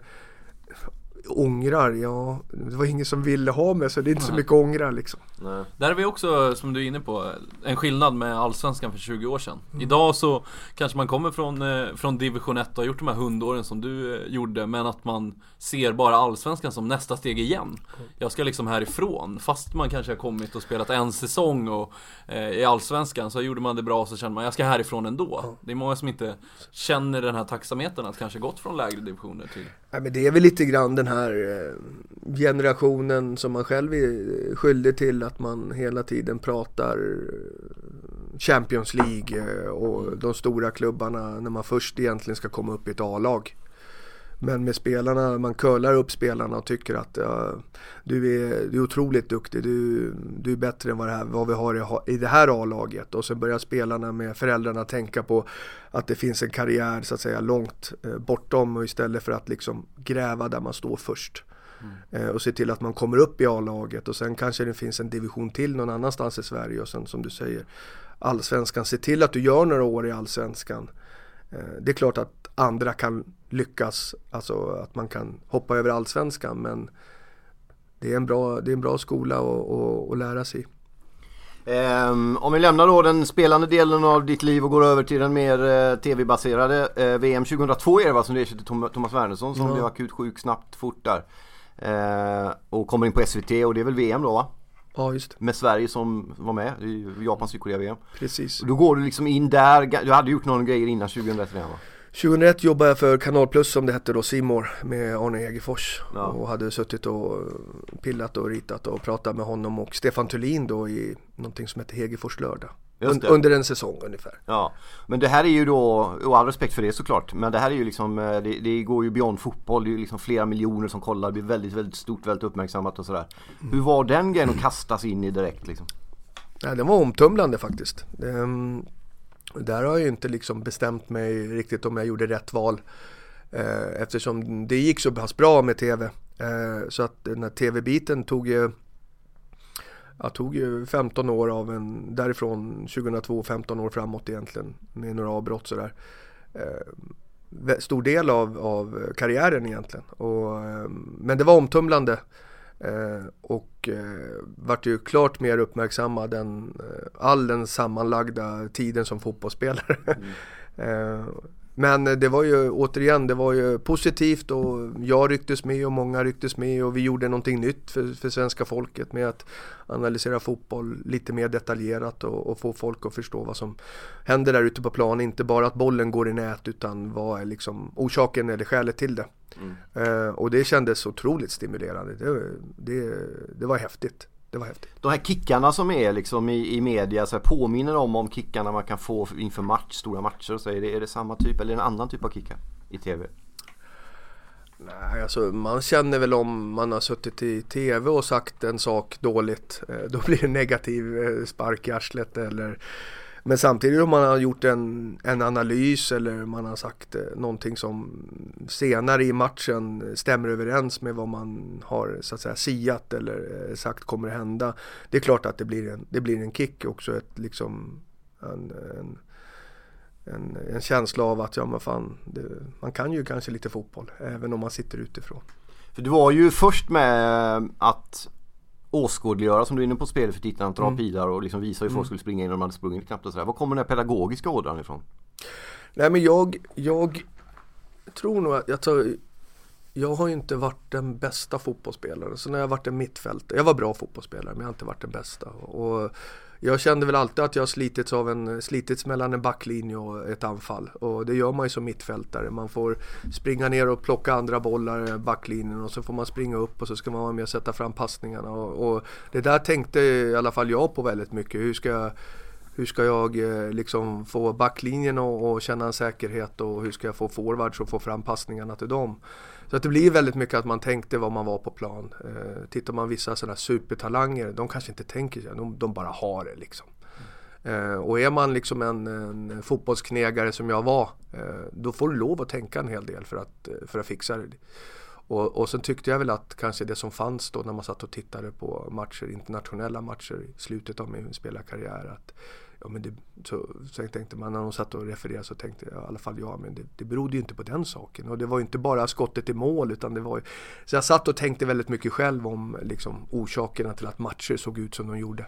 ångrar, ja, det var ingen som ville ha mig, så det är inte så mycket ångrar liksom. Nej. Där är vi också, som du är inne på, en skillnad med Allsvenskan för 20 år sedan. Idag så kanske man kommer från division 1 och har gjort de här 100 åren som du gjorde, men att man ser bara Allsvenskan som nästa steg igen. Jag ska liksom härifrån, fast man kanske har kommit och spelat en säsong och i Allsvenskan så gjorde man det bra, så känner man jag ska härifrån ändå. Det är många som inte känner den här tacksamheten att kanske gått från lägre divisioner till... Ja, men det är väl lite grann den här generationen som man själv är skyldig till, att man hela tiden pratar Champions League och de stora klubbarna när man först egentligen ska komma upp i ett A-lag. Men med spelarna, man curlar upp spelarna och tycker att du är otroligt duktig, du är bättre än vad vi har i det här A-laget. Och sen börjar spelarna med föräldrarna tänka på att det finns en karriär så att säga långt bortom, och istället för att liksom gräva där man står först. Och se till att man kommer upp i A-laget, och sen kanske det finns en division till någon annanstans i Sverige, och sen som du säger Allsvenskan, se till att du gör några år i Allsvenskan. Det är klart att andra kan lyckas, alltså att man kan hoppa över Allsvenskan, men det är en bra skola att lära sig. Om vi lämnar då den spelande delen av ditt liv och går över till den mer tv-baserade VM 2002 är det, va, som det är till Thomas Wernersson som blev akut sjuk snabbt fort där och kommer in på SVT, och det är väl VM då, va? Ja, just. Med Sverige som var med i Japans Sydkorea-VM. Precis. Och då går du liksom in där, du hade gjort någon grejer innan 2001, va? 2001 jobbade jag för Kanal Plus, som det hette då, C More, med Arne Hegerfors. Ja. Och hade suttit och pillat och ritat och pratat med honom och Stefan Thulin då i någonting som heter Hegerfors lördag. Under en säsong ungefär. Ja, men det här är ju då, och all respekt för det såklart, men det här är ju liksom, det går ju beyond fotboll, det är ju liksom flera miljoner som kollar, det blir väldigt, väldigt stort, väldigt uppmärksammat och sådär. Hur var den grejen att kastas in i direkt liksom? Ja, den var omtumlande faktiskt. Där har jag ju inte liksom bestämt mig riktigt om jag gjorde rätt val, eftersom det gick så pass bra med tv, så att den här tv-biten tog ju 15 år av en, därifrån 2002 15 år framåt egentligen, med några avbrott sådär. Stor del av karriären egentligen, men det var omtumlande. Och vart ju klart mer uppmärksammad än all den sammanlagda tiden som fotbollsspelare. Men det var ju återigen, det var ju positivt, och jag rycktes med och många rycktes med, och vi gjorde någonting nytt för svenska folket med att analysera fotboll lite mer detaljerat och få folk att förstå vad som händer där ute på plan, inte bara att bollen går i nät, utan vad är liksom orsaken eller skälet till det. Och det kändes otroligt stimulerande. Det var häftigt. Det var häftigt. De här kickarna som är liksom i media, så här, påminner om kickarna man kan få inför stora matcher, och så är det samma typ eller en annan typ av kickar i tv? Nej, alltså man känner väl om man har suttit i tv och sagt en sak dåligt, då blir det negativ spark i arslet, eller... Men samtidigt om man har gjort en analys, eller man har sagt någonting som senare i matchen stämmer överens med vad man har så att säga siat eller sagt kommer hända. Det är klart att det blir en kick också, ett liksom en känsla av att man kan ju kanske lite fotboll även om man sitter utifrån. För du var ju först med att åskådliggöra, som du är inne på, spel för tittarna, dra pilar och liksom visa hur folk skulle springa in när de hade sprungit knappt och sådär. Var kommer den här pedagogiska ådran ifrån? Nej, men jag tror nog att jag har ju inte varit den bästa fotbollsspelaren. Så när jag varit en mittfältare, jag var bra fotbollsspelare men jag har inte varit den bästa. Och jag kände väl alltid att jag har slitits mellan en backlinje och ett anfall. Och det gör man ju som mittfältare. Man får springa ner och plocka andra bollar i backlinjen och så får man springa upp och så ska man vara med och sätta fram passningarna. Och det där tänkte i alla fall jag på väldigt mycket. Hur ska jag liksom få backlinjen och känna en säkerhet och hur ska jag få forwards och få fram passningarna till dem. Så att det blir väldigt mycket att man tänkte vad man var på plan. Tittar man vissa sådana supertalanger, de kanske inte tänker sig, de bara har det liksom. Och är man liksom en fotbollsknegare som jag var, då får du lov att tänka en hel del för att fixa det. Och sen tyckte jag väl att kanske det som fanns då när man satt och tittade på matcher, internationella matcher i slutet av min spelarkarriär, att ja, men så tänkte man när de satt och refererade så tänkte jag i alla fall men det berodde ju inte på den saken. Och det var ju inte bara skottet i mål utan det var ju, så jag satt och tänkte väldigt mycket själv om liksom orsakerna till att matcher såg ut som de gjorde.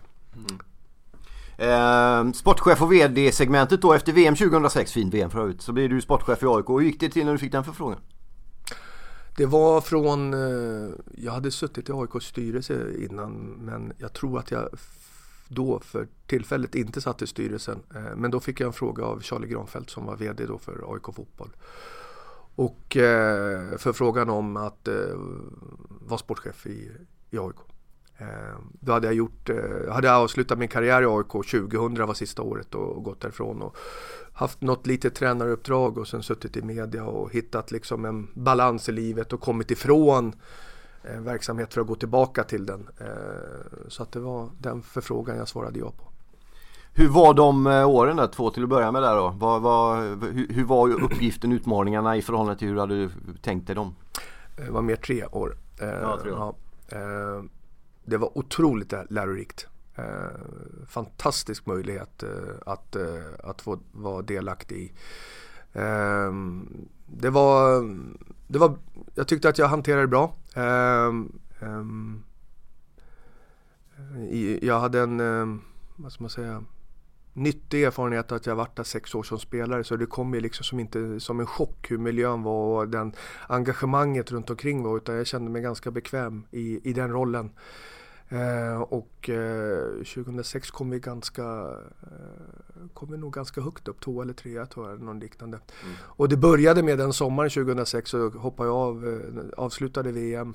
Sportchef och vd-segmentet då efter VM 2006, fin VM förut, så blev du sportchef i AIK. Hur gick det till när du fick den förfrågan? Det var från, jag hade suttit i AIKs styrelse innan, men jag tror att jag då för tillfället inte satt i styrelsen. Men då fick jag en fråga av Charlie Granfeldt som var vd då för AIK fotboll. Och för frågan om att vara sportchef i AIK. Då hade jag hade avslutat min karriär i AIK 2000 var sista året och gått därifrån och haft något litet tränaruppdrag och sen suttit i media och hittat liksom en balans i livet och kommit ifrån verksamhet för att gå tillbaka till den. Så att det var den förfrågan jag svarade ja på. Hur var de åren där, 2 till att börja med där då? Hur var uppgiften, utmaningarna i förhållande till hur du hade tänkt dig dem? Det var mer 3 år. 3 år. Ja, det var otroligt lärorikt. Fantastisk möjlighet att få vara delaktig i. Det var, jag tyckte att jag hanterade det bra. Jag hade en, vad ska man säga, nyttig erfarenhet att jag varit där 6 år som spelare, så det kom ju liksom inte som en chock hur miljön var och den engagemanget runt omkring var, utan jag kände mig ganska bekväm i den rollen. Och 2006 kom vi nog ganska högt upp, 2 eller 3 tror jag, någon liknande. Och det började med den sommaren 2006 så hoppade jag avslutade VM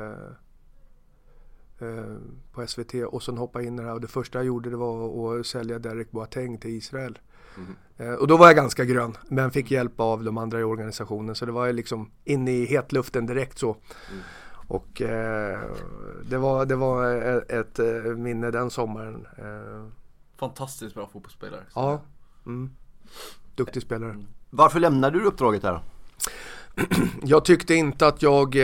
på SVT och sen hoppade in där, och det första jag gjorde det var att sälja Derek Boateng till Israel. Och då var jag ganska grön, men fick hjälp av de andra i organisationen, så det var liksom inne i hetluften direkt så. Och det var ett minne den sommaren. Fantastiskt bra fotbollsspelare. Ja, duktig spelare. Varför lämnade du uppdraget här? Jag tyckte inte att jag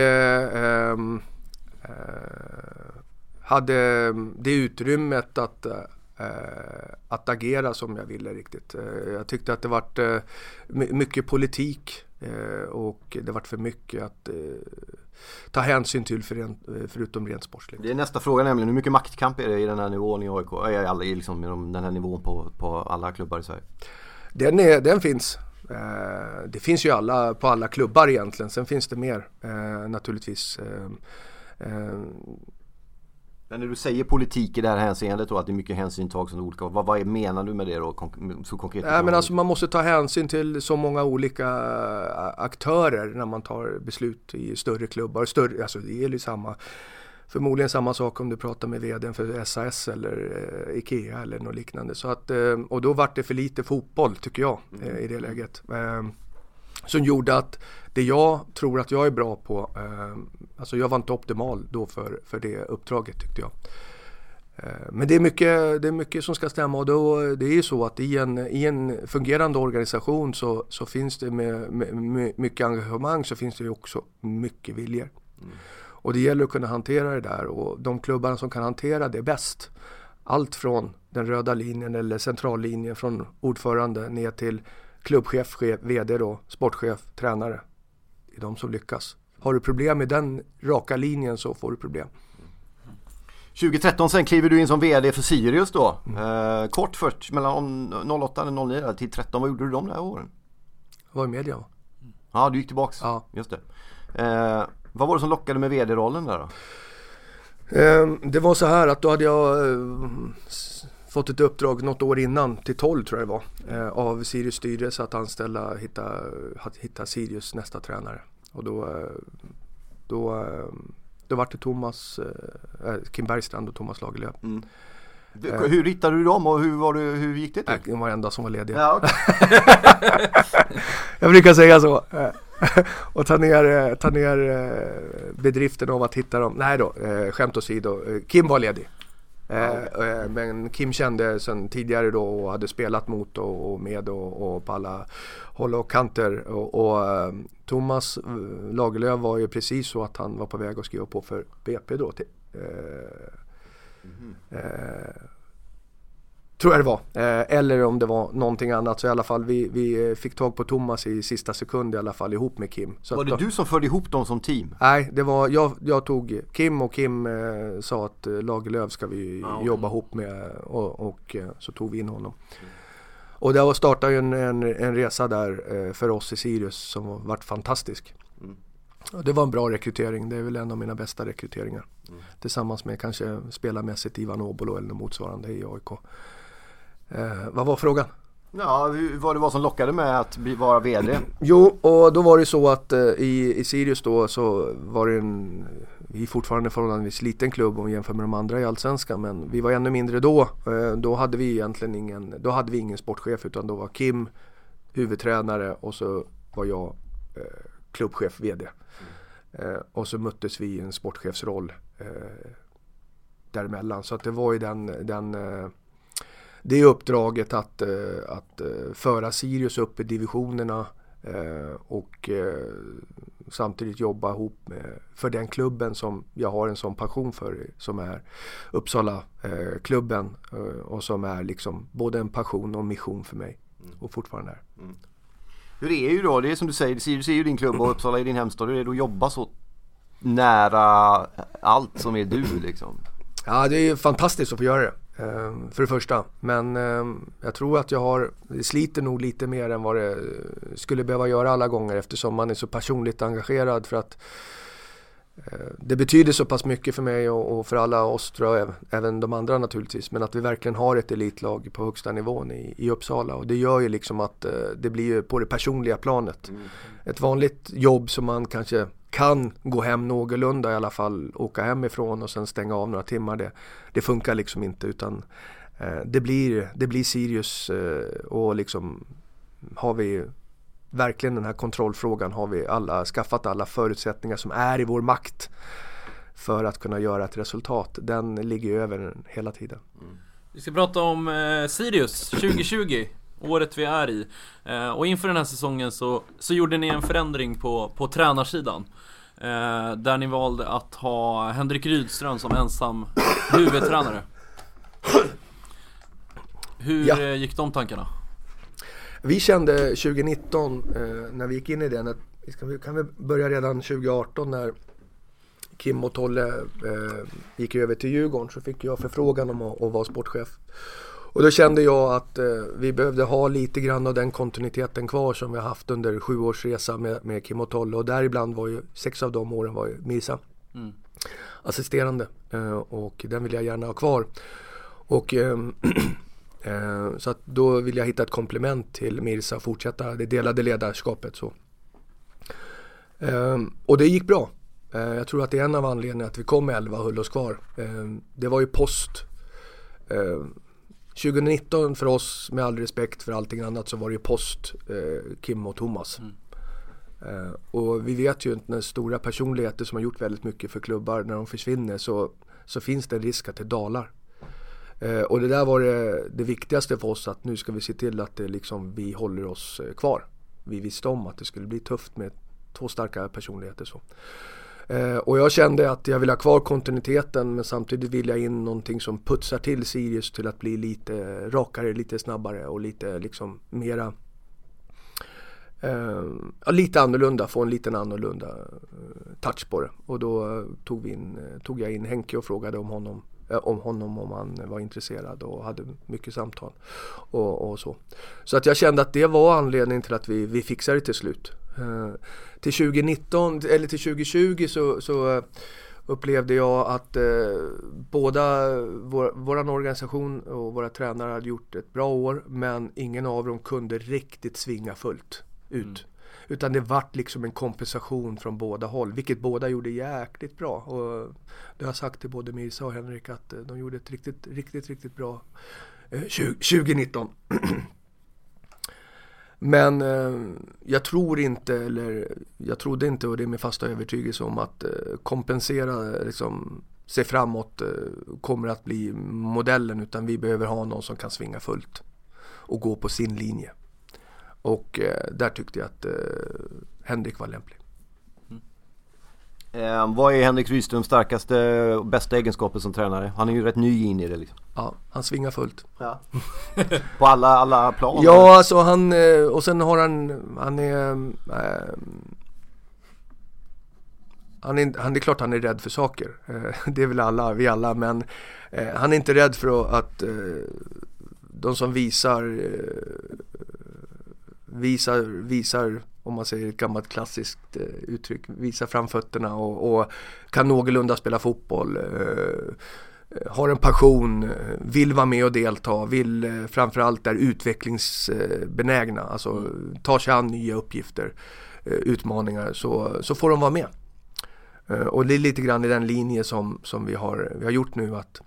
hade det utrymmet att agera som jag ville riktigt. Jag tyckte att det varit mycket politik och det varit för mycket att ta hänsyn till förutom rent sportsligt. Det är nästa fråga nämligen, hur mycket maktkamp är det i den här nivån i AIK? Liksom den här nivån på alla klubbar i Sverige? Den finns. Det finns ju på alla klubbar egentligen. Sen finns det mer naturligtvis. Men när du säger politik i det här hänseendet då, att det är mycket hänsynstag som olika, vad menar du med det då så konkret? Men alltså man måste ta hänsyn till så många olika aktörer när man tar beslut i större klubbar. Alltså det är ju förmodligen samma sak om du pratar med vdn för SAS eller Ikea eller något liknande. Så att, och då var det för lite fotboll tycker jag i det läget. Som gjorde att det jag tror att jag är bra på, alltså jag var inte optimal då för det uppdraget tyckte jag. Men det är mycket som ska stämma, och då, det är ju så att i en fungerande organisation så finns det med mycket engagemang, så finns det ju också mycket viljor. Och det gäller att kunna hantera det där, och de klubbarna som kan hantera det bäst, allt från den röda linjen eller centrallinjen från ordförande ner till klubbchef, vd då, sportchef, tränare. Det är de som lyckas. Har du problem med den raka linjen så får du problem. 2013 sen kliver du in som vd för Sirius då. Kort först, mellan 08 och 09 till 13. Vad gjorde du de där åren? Jag var i media. Ja, du gick tillbaks. Ja. Just det. Vad var det som lockade med vd-rollen där då? Det var så här att då hade jag fått ett uppdrag något år innan till 12 tror jag det var av Sirius styrelse att hitta Sirius nästa tränare. Och då var det Kim Bergstrand och Thomas Lagerlöf. Hur hittade du dem och hur gick det till? Jag var enda som var ledig. Ja, okay. Jag brukar säga så. Och ta ner bedriften av att hitta dem. Nej då, skämt åsido. Kim var ledig. Men Kim kände sedan tidigare då och hade spelat mot och med och på alla håll och kanter. Och Thomas Lagerlöf var ju precis så att han var på väg att skriva på för BP då. Tror jag det var. Eller om det var någonting annat. Så i alla fall vi fick tag på Thomas i sista sekund i alla fall ihop med Kim. Så var det du som förde ihop dem som team? Nej, det var jag tog Kim och Kim sa att Lagerlöf ska vi jobba ihop med och så tog vi in honom. Och det startade ju en resa där för oss i Sirius som har varit fantastisk. Det var en bra rekrytering. Det är väl en av mina bästa rekryteringar. Tillsammans med kanske spelarmässigt Ivan Obolo eller motsvarande i AIK. Vad var frågan? Ja, vad det var som lockade med att vara vd? Jo, och då var det så att i Sirius då så var det vi är fortfarande förhållandevis liten klubb om vi jämför med de andra i Allsvenskan, men vi var ännu mindre då. Då hade vi egentligen ingen sportchef, utan då var Kim huvudtränare och så var jag klubbchef, vd. Och så möttes vi i en sportchefsroll däremellan. Så att det var ju det uppdraget att föra Sirius upp i divisionerna och samtidigt jobba ihop för den klubben som jag har en sån passion för, som är Uppsala klubben, och som är liksom både en passion och mission för mig och fortfarande är. Hur är ju då, det är som du säger, Sirius är ju din klubb och Uppsala är din hemstad. Hur är det att jobba så nära allt som är du liksom? Ja, det är ju fantastiskt att få göra det, för det första. Men jag tror att det sliter nog lite mer än vad det skulle behöva göra alla gånger, eftersom man är så personligt engagerad, för att det betyder så pass mycket för mig och för alla oss, tror jag, även de andra naturligtvis, men att vi verkligen har ett elitlag på högsta nivån i Uppsala, och det gör ju liksom att det blir ju på det personliga planet. Ett vanligt jobb som man kanske kan gå hem någorlunda, i alla fall åka hemifrån och sen stänga av några timmar, det funkar liksom inte, utan det blir Sirius, och liksom har vi verkligen den här kontrollfrågan, har vi skaffat alla förutsättningar som är i vår makt för att kunna göra ett resultat. Den ligger ju över hela tiden. Vi ska prata om Sirius 2020, året vi är i. Och inför den här säsongen så gjorde ni en förändring på tränarsidan. Där ni valde att ha Henrik Rydström som ensam huvudtränare. Hur gick de tankarna? Vi kände 2019 när vi gick in i den, att kan vi börja redan 2018 när Kim och Tolle gick över till Djurgården, så fick jag förfrågan om att vara sportchef. Och då kände jag att vi behövde ha lite grann av den kontinuiteten kvar som vi har haft under 7 års resa med Kim och Tolle. Och däribland var ju 6 av de åren var ju Mirza assisterande, och den vill jag gärna ha kvar. Och så att då vill jag hitta ett komplement till Mirza och fortsätta det delade ledarskapet så. Och det gick bra. Jag tror att det är en av anledningarna att vi kom 11 och höll oss kvar. Det var ju post 2019 för oss, med all respekt för allting annat, så var det ju post Kim och Thomas. Och vi vet ju inte, när stora personligheter som har gjort väldigt mycket för klubbar, när de försvinner så finns det en risk att det dalar. Och det där var det viktigaste för oss, att nu ska vi se till att det liksom, vi håller oss kvar. Vi visste om att det skulle bli tufft med 2 starka personligheter så. Och jag kände att jag vill ha kvar kontinuiteten, men samtidigt vill jag in någonting som putsar till Sirius till att bli lite rakare, lite snabbare och lite liksom mera lite annorlunda, få en liten annorlunda touch på det. Och då tog jag in Henke och frågade om han var intresserad, och hade mycket samtal och så. Så att jag kände att det var anledningen till att vi fixade det till slut. Till 2019 eller till 2020 så upplevde jag att våran organisation och våra tränare hade gjort ett bra år, men ingen av dem kunde riktigt svinga fullt ut. Utan det vart liksom en kompensation från båda håll, vilket båda gjorde jäkligt bra. Och det har jag sagt till både Mirza och Henrik att de gjorde ett riktigt bra 2019. Men jag trodde inte, och det är min fasta övertygelse om att kompensera liksom, sig framåt kommer att bli modellen, utan vi behöver ha någon som kan svinga fullt och gå på sin linje. Och där tyckte jag att Henrik var lämplig. Vad är Henrik Rydströms starkaste och bästa egenskaper som tränare? Han är ju rätt ny in i det liksom. Ja, han svingar fullt. Ja. På alla plan? Ja, alltså och sen har han är klart han är rädd för saker. Det är väl vi alla, men han är inte rädd för att de som visar, om man säger ett gammalt klassiskt uttryck, visar framfötterna och kan någorlunda spela fotboll, har en passion, vill vara med och delta, vill framförallt är utvecklingsbenägna, alltså tar sig an nya uppgifter, utmaningar, så får de vara med. Och det är lite grann i den linje som vi har gjort nu, att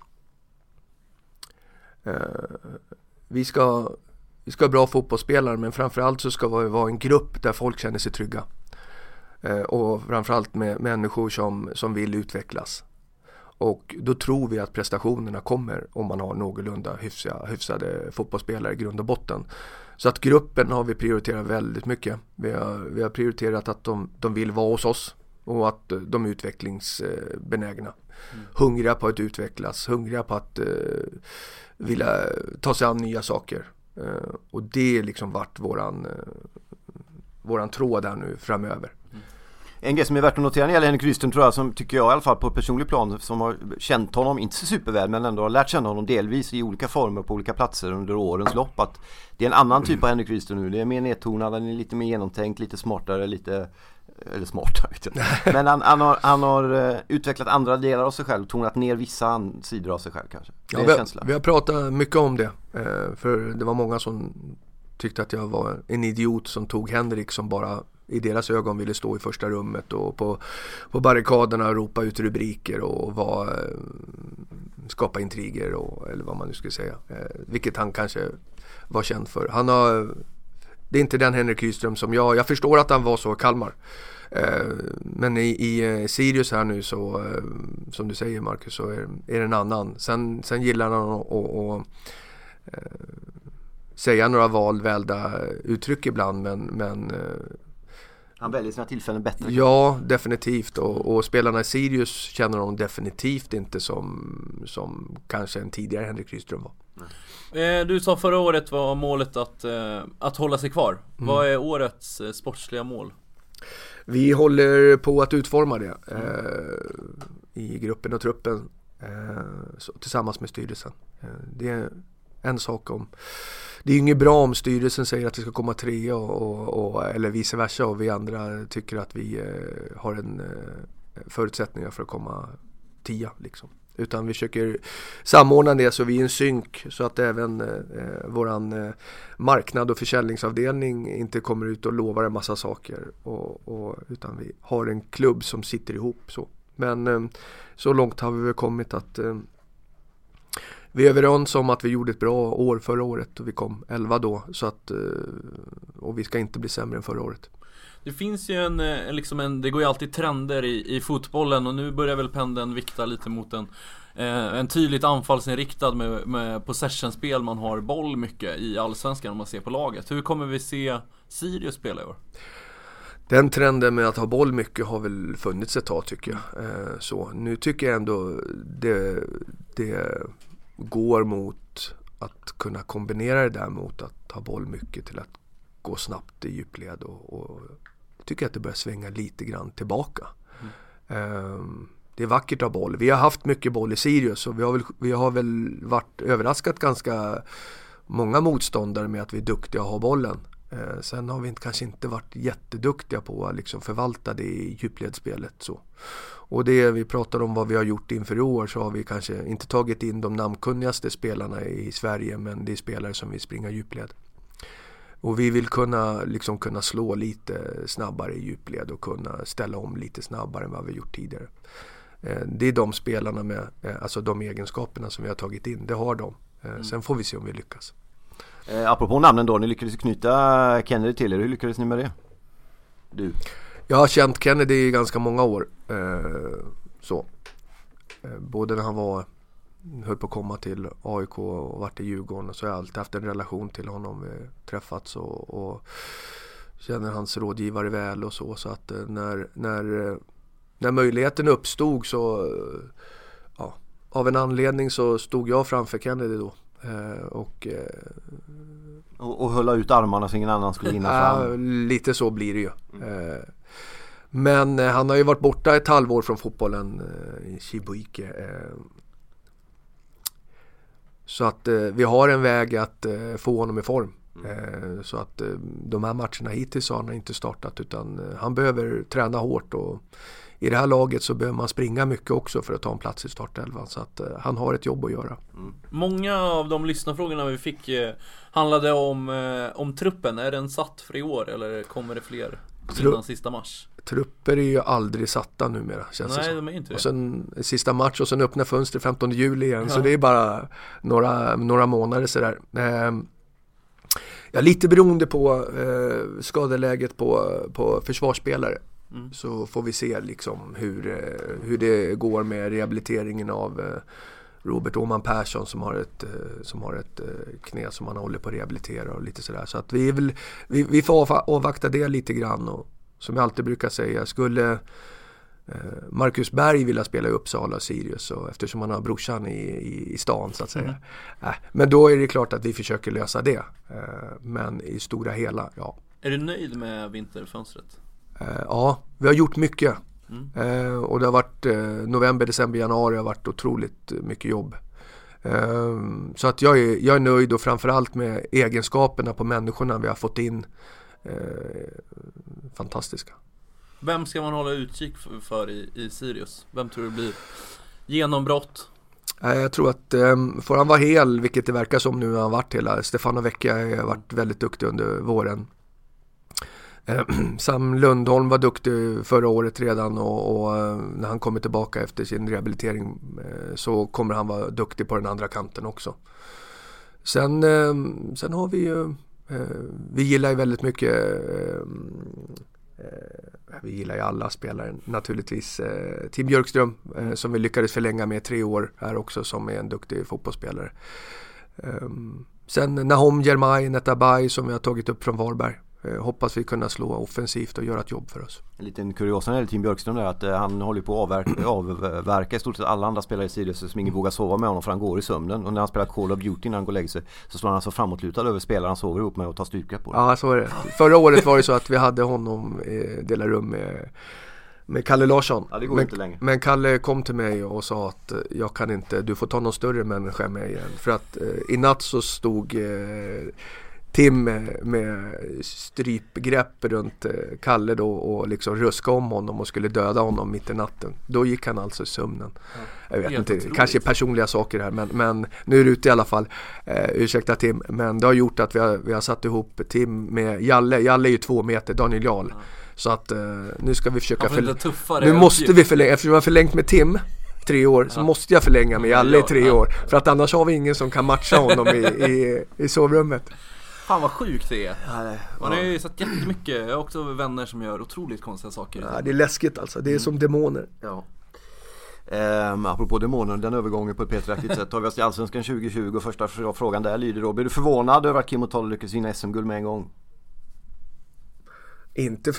vi ska ha bra fotbollsspelare, men framförallt så ska vi vara en grupp där folk känner sig trygga. Och framförallt med människor som vill utvecklas. Och då tror vi att prestationerna kommer om man har någorlunda hyfsade fotbollsspelare i grund och botten. Så att gruppen har vi prioriterat väldigt mycket. Vi har prioriterat att de vill vara hos oss och att de är utvecklingsbenägna. Hungriga på att utvecklas, hungriga på att vilja ta sig an nya saker. Och det är liksom varit våran tråd där nu framöver. En grej som är värt att notera när det gäller Henrik Rydström, tror jag, som tycker jag i alla fall på ett personligt plan, som har känt honom, inte så superväl, men ändå har lärt känna honom delvis i olika former på olika platser under årens lopp, att det är en annan typ av Henrik Rydström nu. Det är mer nedtonad, han är lite mer genomtänkt, lite smartare, eller smartare vet jag. Men han har utvecklat andra delar av sig själv, tonat ner vissa sidor av sig själv kanske. Vi har pratat mycket om det, för det var många som tyckte att jag var en idiot som tog Henrik, som bara i deras ögon ville stå i första rummet och på barrikaderna och ropa ut rubriker och skapa intriger eller vad man nu skulle säga, vilket han kanske var känd för. Det är inte den Henrik Rydström som jag förstår att han var så i Kalmar, men i Sirius här nu, så som du säger Marcus, så är det en annan. Sen gillar han att säga några valda uttryck ibland, men han väljer sina tillfällen bättre. Ja, definitivt. Och spelarna i Sirius känner de definitivt inte som kanske en tidigare Henrik Rydström var. Du sa förra året var målet att hålla sig kvar. Vad är årets sportsliga mål? Vi håller på att utforma det i gruppen och truppen tillsammans med styrelsen. Det är en sak om... Det är inget bra om styrelsen säger att vi ska komma 3 eller vice versa, och vi andra tycker att vi har en förutsättningar för att komma 10 liksom. Utan vi försöker samordna det så vi är en synk, så att även våran marknad och försäljningsavdelning inte kommer ut och lovar en massa saker, utan vi har en klubb som sitter ihop så. Men så långt har vi väl kommit att vi är överens om att vi gjorde ett bra år förra året och vi kom 11 då, så att och vi ska inte bli sämre än förra året. Det finns ju det går ju alltid trender i fotbollen, och nu börjar väl pendeln vikta lite mot en tydligt anfallsinriktad med possessionspel. Man har boll mycket i allsvenskan om man ser på laget. Hur kommer vi se Sirius spela i år? Den trenden med att ha boll mycket har väl funnits ett tag, tycker jag. Så nu tycker jag ändå det går mot att kunna kombinera det där mot att ha boll mycket till att gå snabbt i djupled, och jag tycker att det börjar svänga lite grann tillbaka. Det är vackert att ha boll. Vi har haft mycket boll i Sirius, och vi har väl varit överraskat ganska många motståndare med att vi är duktiga att ha bollen. Sen har vi kanske inte varit jätteduktiga på att liksom förvalta det i djupledsspelet så. Och det vi pratar om vad vi har gjort inför i år, så har vi kanske inte tagit in de namnkunnigaste spelarna i Sverige, men det är spelare som vill springa djupled. Och vi vill kunna slå lite snabbare i djupled och kunna ställa om lite snabbare än vad vi gjort tidigare. Det är de spelarna med alltså de egenskaperna som vi har tagit in, det har de. Sen får vi se om vi lyckas. Apropå namnen då, ni lyckades knyta Kennedy till er. Hur lyckades ni med det? Du? Jag har känt Kennedy i ganska många år. Både när han höll på att komma till AIK och varit i Djurgården, så har jag alltid haft en relation till honom. Vi träffats och känner hans rådgivare väl och så att när möjligheten uppstod så av en anledning så stod jag framför Kennedy då. Och hålla ut armarna så ingen annan skulle hinna fram. Lite så blir det ju. Men han har ju varit borta ett halvår från fotbollen i Chibuike. Så att vi har en väg att få honom i form. Så att de här matcherna hittills har han inte startat, utan han behöver träna hårt, och i det här laget så behöver man springa mycket också för att ta en plats i startelvan, så att han har ett jobb att göra. Många av de lyssnarfrågorna vi fick handlade om truppen. Är den satt för i år eller kommer det fler innan sista mars? Trupper är ju aldrig satta numera, känns det som. De är inte det. Och sen sista match och sen öppna fönster 15 juli igen, så det är bara några månader sådär. Lite beroende på skadeläget på försvarsspelare. Så får vi se liksom hur det går med rehabiliteringen av Robert Åman Persson som har ett knä som han håller på att rehabilitera och lite sådär. Så att vi får avvakta det lite grann, och som jag alltid brukar säga, skulle Marcus Berg vilja spela i Uppsala och Sirius, så eftersom han har brorsan i stan så att säga. Men då är det klart att vi försöker lösa det. Men i stora hela, ja. Är du nöjd med vinterfönstret? Ja, vi har gjort mycket. Och det har varit november, december, januari har varit otroligt mycket jobb. Så att jag är nöjd, och framförallt med egenskaperna på människorna vi har fått in. Fantastiska. Vem ska man hålla utkik för i Sirius? Vem tror du blir genombrott? Jag tror att får han vara hel, vilket det verkar som nu när han varit hela. Stefano Vecchia har varit väldigt duktig under våren. Sam Lundholm var duktig förra året redan, och när han kommer tillbaka efter sin rehabilitering så kommer han vara duktig på den andra kanten också. Sen har vi gillar ju väldigt mycket vi gillar ju alla spelare naturligtvis. Tim Björkström som vi lyckades förlänga med 3 år här också, som är en duktig fotbollsspelare. Sen Nahom Jermai Netabay som vi har tagit upp från Varberg. Hoppas vi kunna slå offensivt och göra ett jobb för oss. En liten kuriosa när det är Tim Björkström är att han håller på att avverka i stort sett alla andra spelare i Sirius som ingen vågar sova med honom, för han går i sömnen. Och när han spelar Call of Duty när han går och lägger sig, så slår han alltså framåtlutad över spelaren han sover ihop med och tar styrka på det. Ja, så är det. Förra året var det så att vi hade honom dela rum med Kalle Larsson. Ja, det går inte längre. Men Kalle kom till mig och sa att jag kan inte, du får ta någon större människa med igen. För att i natt så stod Tim med strypgrepp runt Kalle då, och liksom ruska om honom och skulle döda honom mitt i natten. Då gick han alltså i sömnen. Jag vet inte, kanske personliga saker här, men nu är det ute i alla fall. Ursäkta Tim, men det har gjort att vi har satt ihop Tim med Jalle. Jalle är ju 2 meter, Daniel Jarl. Så att nu ska vi försöka nu måste vi förlänga, eftersom vi har förlängt med Tim 3 år, så måste jag förlänga med Jalle i 3 år. För att annars har vi ingen som kan matcha honom i sovrummet. Fan vad sjukt det är. Man har ju sett jättemycket. Jag har också vänner som gör otroligt konstiga saker. Ja, det är läskigt alltså. Det är som demoner. Ja. Apropå demoner, den övergången på ett petraktigt sätt. Tar vi oss till Allsvenskan 2020 och första frågan där lyder då: blir du förvånad över att Kim och Tolle lyckas vinna SM-guld med en gång? Inte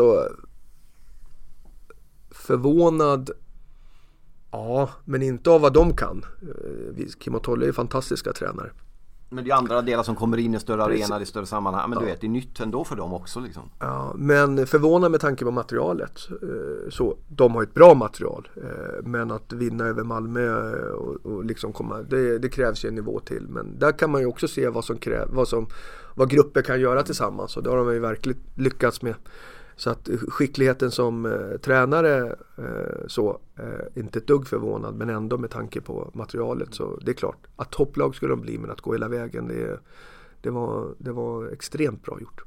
förvånad. Ja, men inte av vad de kan. Kim och Tolle är fantastiska tränare. Men det är andra delar som kommer in i större arena, i större sammanhang. Men du vet, det är nytt ändå för dem också liksom. Ja, men förvånad med tanke på materialet. Så de har ett bra material. Men att vinna över Malmö och liksom komma, det krävs ju en nivå till. Men där kan man ju också se vad grupper kan göra tillsammans. Och det har de ju verkligen lyckats med. Så att skickligheten som tränare inte ett dugg förvånad, men ändå med tanke på materialet, så det är klart att topplag skulle de bli, men att gå hela vägen, det var extremt bra gjort.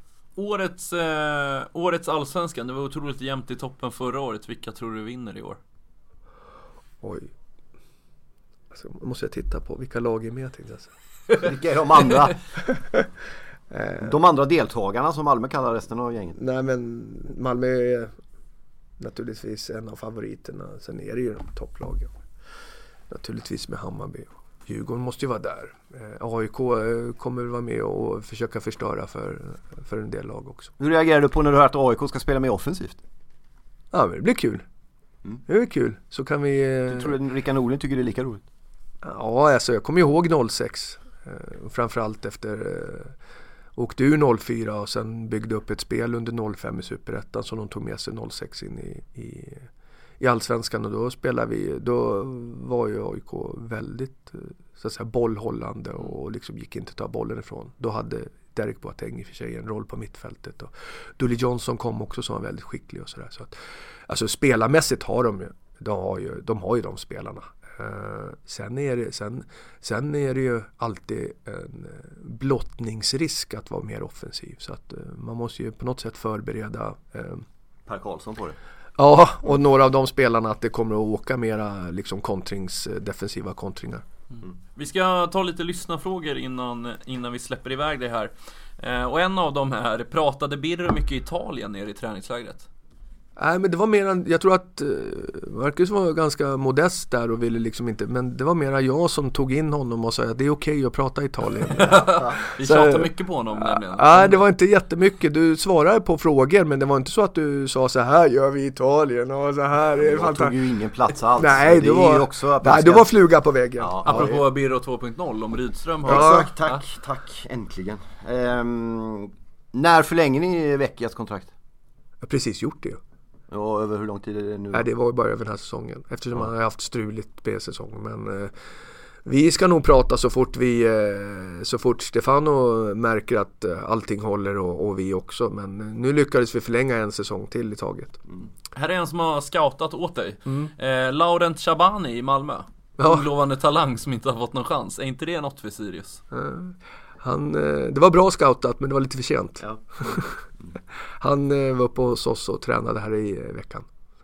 Årets allsvenskan, det var otroligt jämnt i toppen förra året. Vilka tror du vinner i år? Oj, alltså, måste jag titta på vilka lag är med, tänkte jag säga. Vilka är de andra? De andra deltagarna som Malmö kallar resten av gänget. Nej, men Malmö är naturligtvis en av favoriterna. Sen är det ju de topplagen. Naturligtvis med Hammarby. Djurgården måste ju vara där. AIK kommer väl vara med och försöka förstöra för en del lag också. Hur reagerar du på när du hör att AIK ska spela mer offensivt? Ja, men det blir kul. Det är kul. Så kan vi... Du tror att Rickard Norling tycker det är lika roligt? Ja, alltså jag kommer ihåg 06. Framförallt efter... åkte ur 04 och sen byggde upp ett spel under 05 i Superettan som de tog med sig 06 in i Allsvenskan, och då var ju AIK väldigt så att säga bollhållande och liksom gick inte att ta bollen ifrån. Då hade Derek Boateng i och för sig en roll på mittfältet, och Dully Johnson kom också som var väldigt skicklig och sådär. Så att, alltså spelarmässigt har de har ju de spelarna. Sen är det ju alltid en blottningsrisk att vara mer offensiv, så att man måste ju på något sätt förbereda Per Karlsson på det. Ja, och några av de spelarna att det kommer att åka mera liksom defensiva kontringar. Vi ska ta lite lyssnarfrågor innan vi släpper iväg det här. Och en av dem är: pratade Birro mycket Italien nere i träningslägret? Nej, men det var mer, jag tror att Marcus var ganska modest där och ville liksom inte, men det var mera jag som tog in honom och sa att det är okej att prata Italien. Vi tjatar mycket på honom nämligen. Nej, det var inte jättemycket. Du svarade på frågor, men det var inte så att du sa så här gör vi Italien och så här. Jag tog ju ingen plats alls. Nej, du var fluga på väggen. Ja, apropå Birro 2.0 om Rydström har... Ja, tack, äntligen. När förlänger ni Vecchias kontrakt? Jag har precis gjort det. Och över hur lång tid är det nu? Nej, det var ju bara över den här säsongen. Eftersom man har haft struligt B-säsong. Men vi ska nog prata så fort Stefano märker att allting håller och vi också. Men nu lyckades vi förlänga en säsong till i taget. Här är en som har scoutat åt dig. Laurent Shabani i Malmö. Lovande talang som inte har fått någon chans. Är inte det något för Sirius? Det var bra scoutat, men det var lite för sent. Ja. Han var uppe hos oss och tränade här i veckan.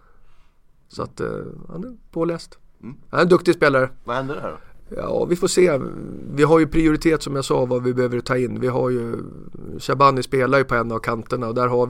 Så att han är påläst. Han är en duktig spelare. Vad händer där då? Ja, vi får se. Vi har ju prioritet som jag sa vad vi behöver ta in. Vi har ju Shabani spelar ju på en av kanterna, och där har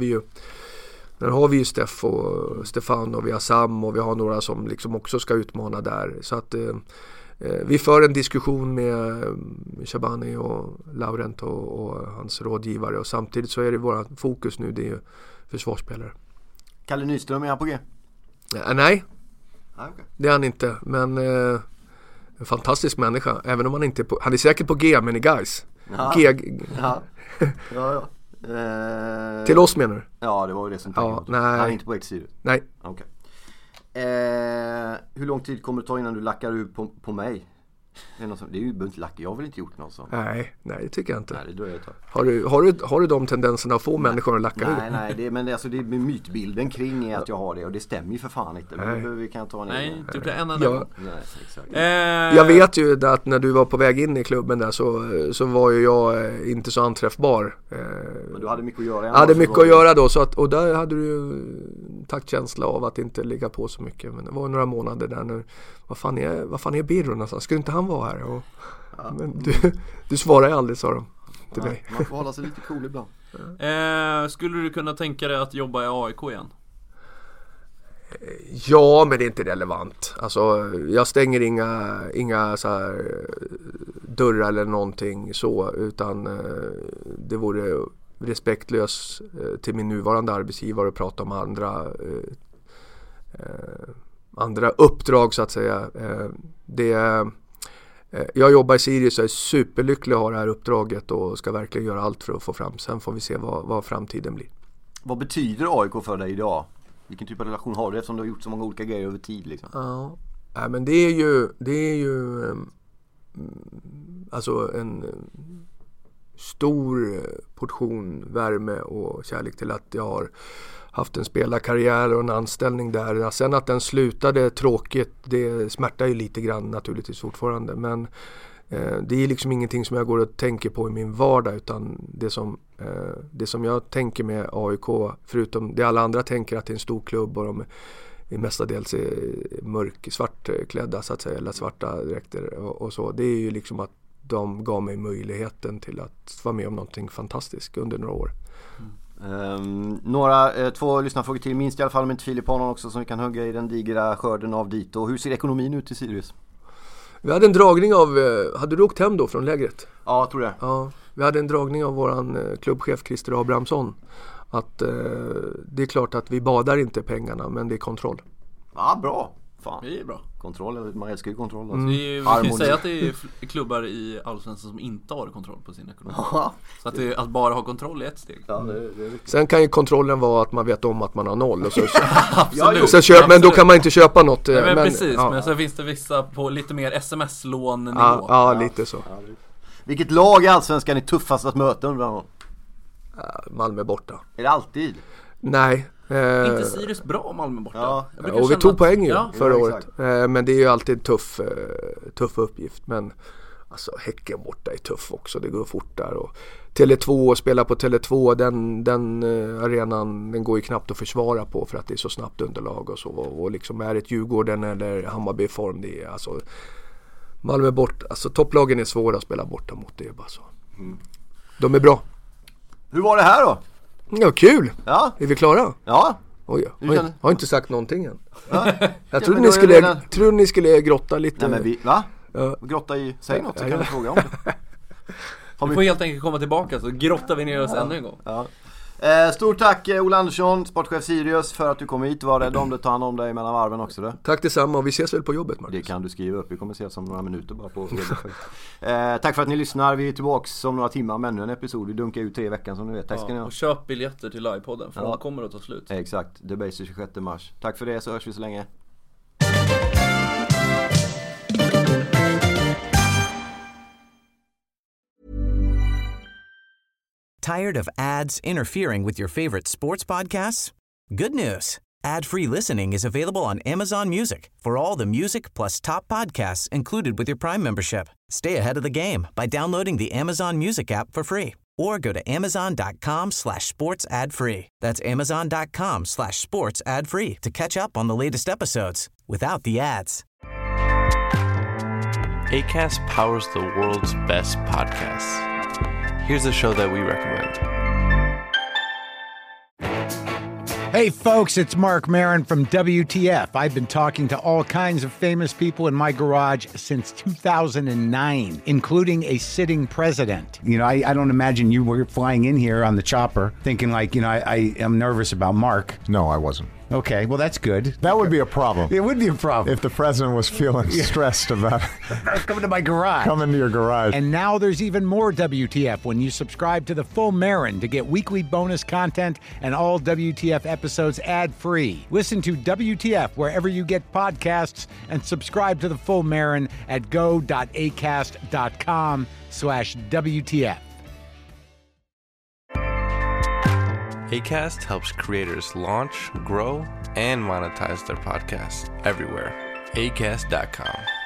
vi ju Steff och Stefan, och vi har Sam, och vi har några som liksom också ska utmana där. Så att vi för en diskussion med Shabani och Laurent och hans rådgivare, och samtidigt så är det våra fokus nu, det är ju försvarsspelare. Kalle Nyström, är han på G? Nej, okay. Det är han inte, men en fantastisk människa, även om han inte är på, han är säkert på G, men i guys. Ja. Till oss menar du? Ja, det var ju det som tänkte. Nej. Han är inte på X-sidan? Nej. Okej. Hur lång tid kommer det ta innan du lackar ur på mig? Det är ju inte lacka, jag har väl inte gjort något sånt. Nej, det tycker jag inte. Nej, det dröjer ett tag. Har du de tendenserna att få människor att lacka ur? Nej, det är mytbilden kring att jag har det, och det stämmer ju för fan inte. Men vi kan ta typ det enda gång. Nej, exakt. Jag vet ju att när du var på väg in i klubben där så var ju jag inte så anträffbar. Men du hade mycket att göra. Jag hade mycket att göra då, så att, och där hade du ju taktkänsla av att inte ligga på så mycket. Men det var några månader där nu. Vad fan är Birro någonstans? Skulle inte han vara här? Men du svarar ju aldrig, sa de till mig. Man får hålla sig lite cool ibland. Skulle du kunna tänka dig att jobba i AIK igen? Ja, men det är inte relevant. Alltså, jag stänger inga så här dörrar eller någonting så, utan det vore respektlöst till min nuvarande arbetsgivare att prata om andra uppdrag så att säga. Jag jobbar i Sirius och är superlycklig att ha det här uppdraget och ska verkligen göra allt för att få fram. Sen får vi se vad framtiden blir. Vad betyder AIK för dig idag? Vilken typ av relation har du eftersom du har gjort så många olika grejer över tid liksom? Ja, men det är ju alltså en stor portion värme och kärlek till att jag har haft en spelarkarriär och en anställning där. Sen att den slutade tråkigt, det smärtar ju lite grann naturligtvis fortfarande. Men det är liksom ingenting som jag går och tänker på i min vardag, utan det som jag tänker med AIK, förutom det alla andra tänker att det är en stor klubb och de är mestadels svartklädda så att säga, eller svarta dräkter och så. Det är ju liksom att de gav mig möjligheten till att vara med om någonting fantastiskt under några år. Två lyssnarfrågor till, minst i alla fall, om inte Filip har någon också som vi kan hugga i den digra skörden av dit. Och hur ser ekonomin ut i Sirius? Vi hade en dragning av, hade du åkt hem då från lägret? Ja, jag tror det. Ja, vi hade en dragning av våran klubbchef Christer Abrahamsson. Att det är klart att vi badar inte pengarna, men det är kontroll. Ja, bra. Fan. Det är bra. Kontroll, man älskar ju kontroll. Alltså. Vi kan ju säga att det är klubbar i Allsvenskan som inte har kontroll på sin ekonomi. Så att bara ha kontroll är ett steg. Ja, det är sen kan ju kontrollen vara att man vet om att man har noll. Och så, absolut. Men då kan man inte köpa något. Nej, men precis, men så finns det vissa på lite mer sms-lån-nivå. Ja, lite så. Vilket lag i Allsvenskan är tuffast att möta undrar någon? Malmö borta. Är det alltid? Nej. Inte Sirius bra Malmö borta. Ja, och vi tog poäng ju förra året. Men det är ju alltid tuff uppgift. Men alltså Häcken borta är tuff också. Det går fort där. Och Tele2, spela på Tele2, den arenan, den går ju knappt att försvara på för att det är så snabbt underlag och så. Och liksom är ett Djurgården eller Hammarby form, det är alltså Malmö borta. Alltså topplagen är svåra att spela borta mot, det är bara så. De är bra. Hur var det här då? Ja, kul. Ja. Är vi klara? Ja. Oj, har inte sagt någonting än. Ja. Jag trodde ni skulle grotta lite. Nej, men va? Grotta i, säg något så kan vi fråga om det. Vi får helt enkelt komma tillbaka så grottar vi ner oss ännu en gång. Ja. Stort tack Ola Andersson, sportchef Sirius, för att du kom hit. Var rädd om det, ta hand om dig mellan varven också då. Tack detsamma, och vi ses väl på jobbet, Marcus. Det kan du skriva upp, vi kommer ses om några minuter bara på tack för att ni lyssnar, vi är tillbaka om några timmar med ännu en episod. Vi dunkar ut 3 veckor som ni vet. Tack ska ni ha. Och köp biljetter till livepodden för de kommer att ta slut. Exakt, The Base 26 mars. Tack för det, så hörs vi så länge. Tired of ads interfering with your favorite sports podcasts? Good news. Ad-free listening is available on Amazon Music for all the music plus top podcasts included with your Prime membership. Stay ahead of the game by downloading the Amazon Music app for free or go to amazon.com/sports ad free. That's amazon.com/sports ad free to catch up on the latest episodes without the ads. Acast powers the world's best podcasts. Here's a show that we recommend. Hey folks, it's Mark Maron from WTF. I've been talking to all kinds of famous people in my garage since 2009, including a sitting president. You know, I don't imagine you were flying in here on the chopper thinking like, I am nervous about Mark. No, I wasn't. Okay, well, that's good. That would be a problem. It would be a problem. If the president was feeling stressed about coming to my garage. Come into your garage. And now there's even more WTF when you subscribe to the Full Marin to get weekly bonus content and all WTF episodes ad-free. Listen to WTF wherever you get podcasts and subscribe to the Full Marin at go.acast.com/WTF. Acast helps creators launch, grow, and monetize their podcasts everywhere. Acast.com.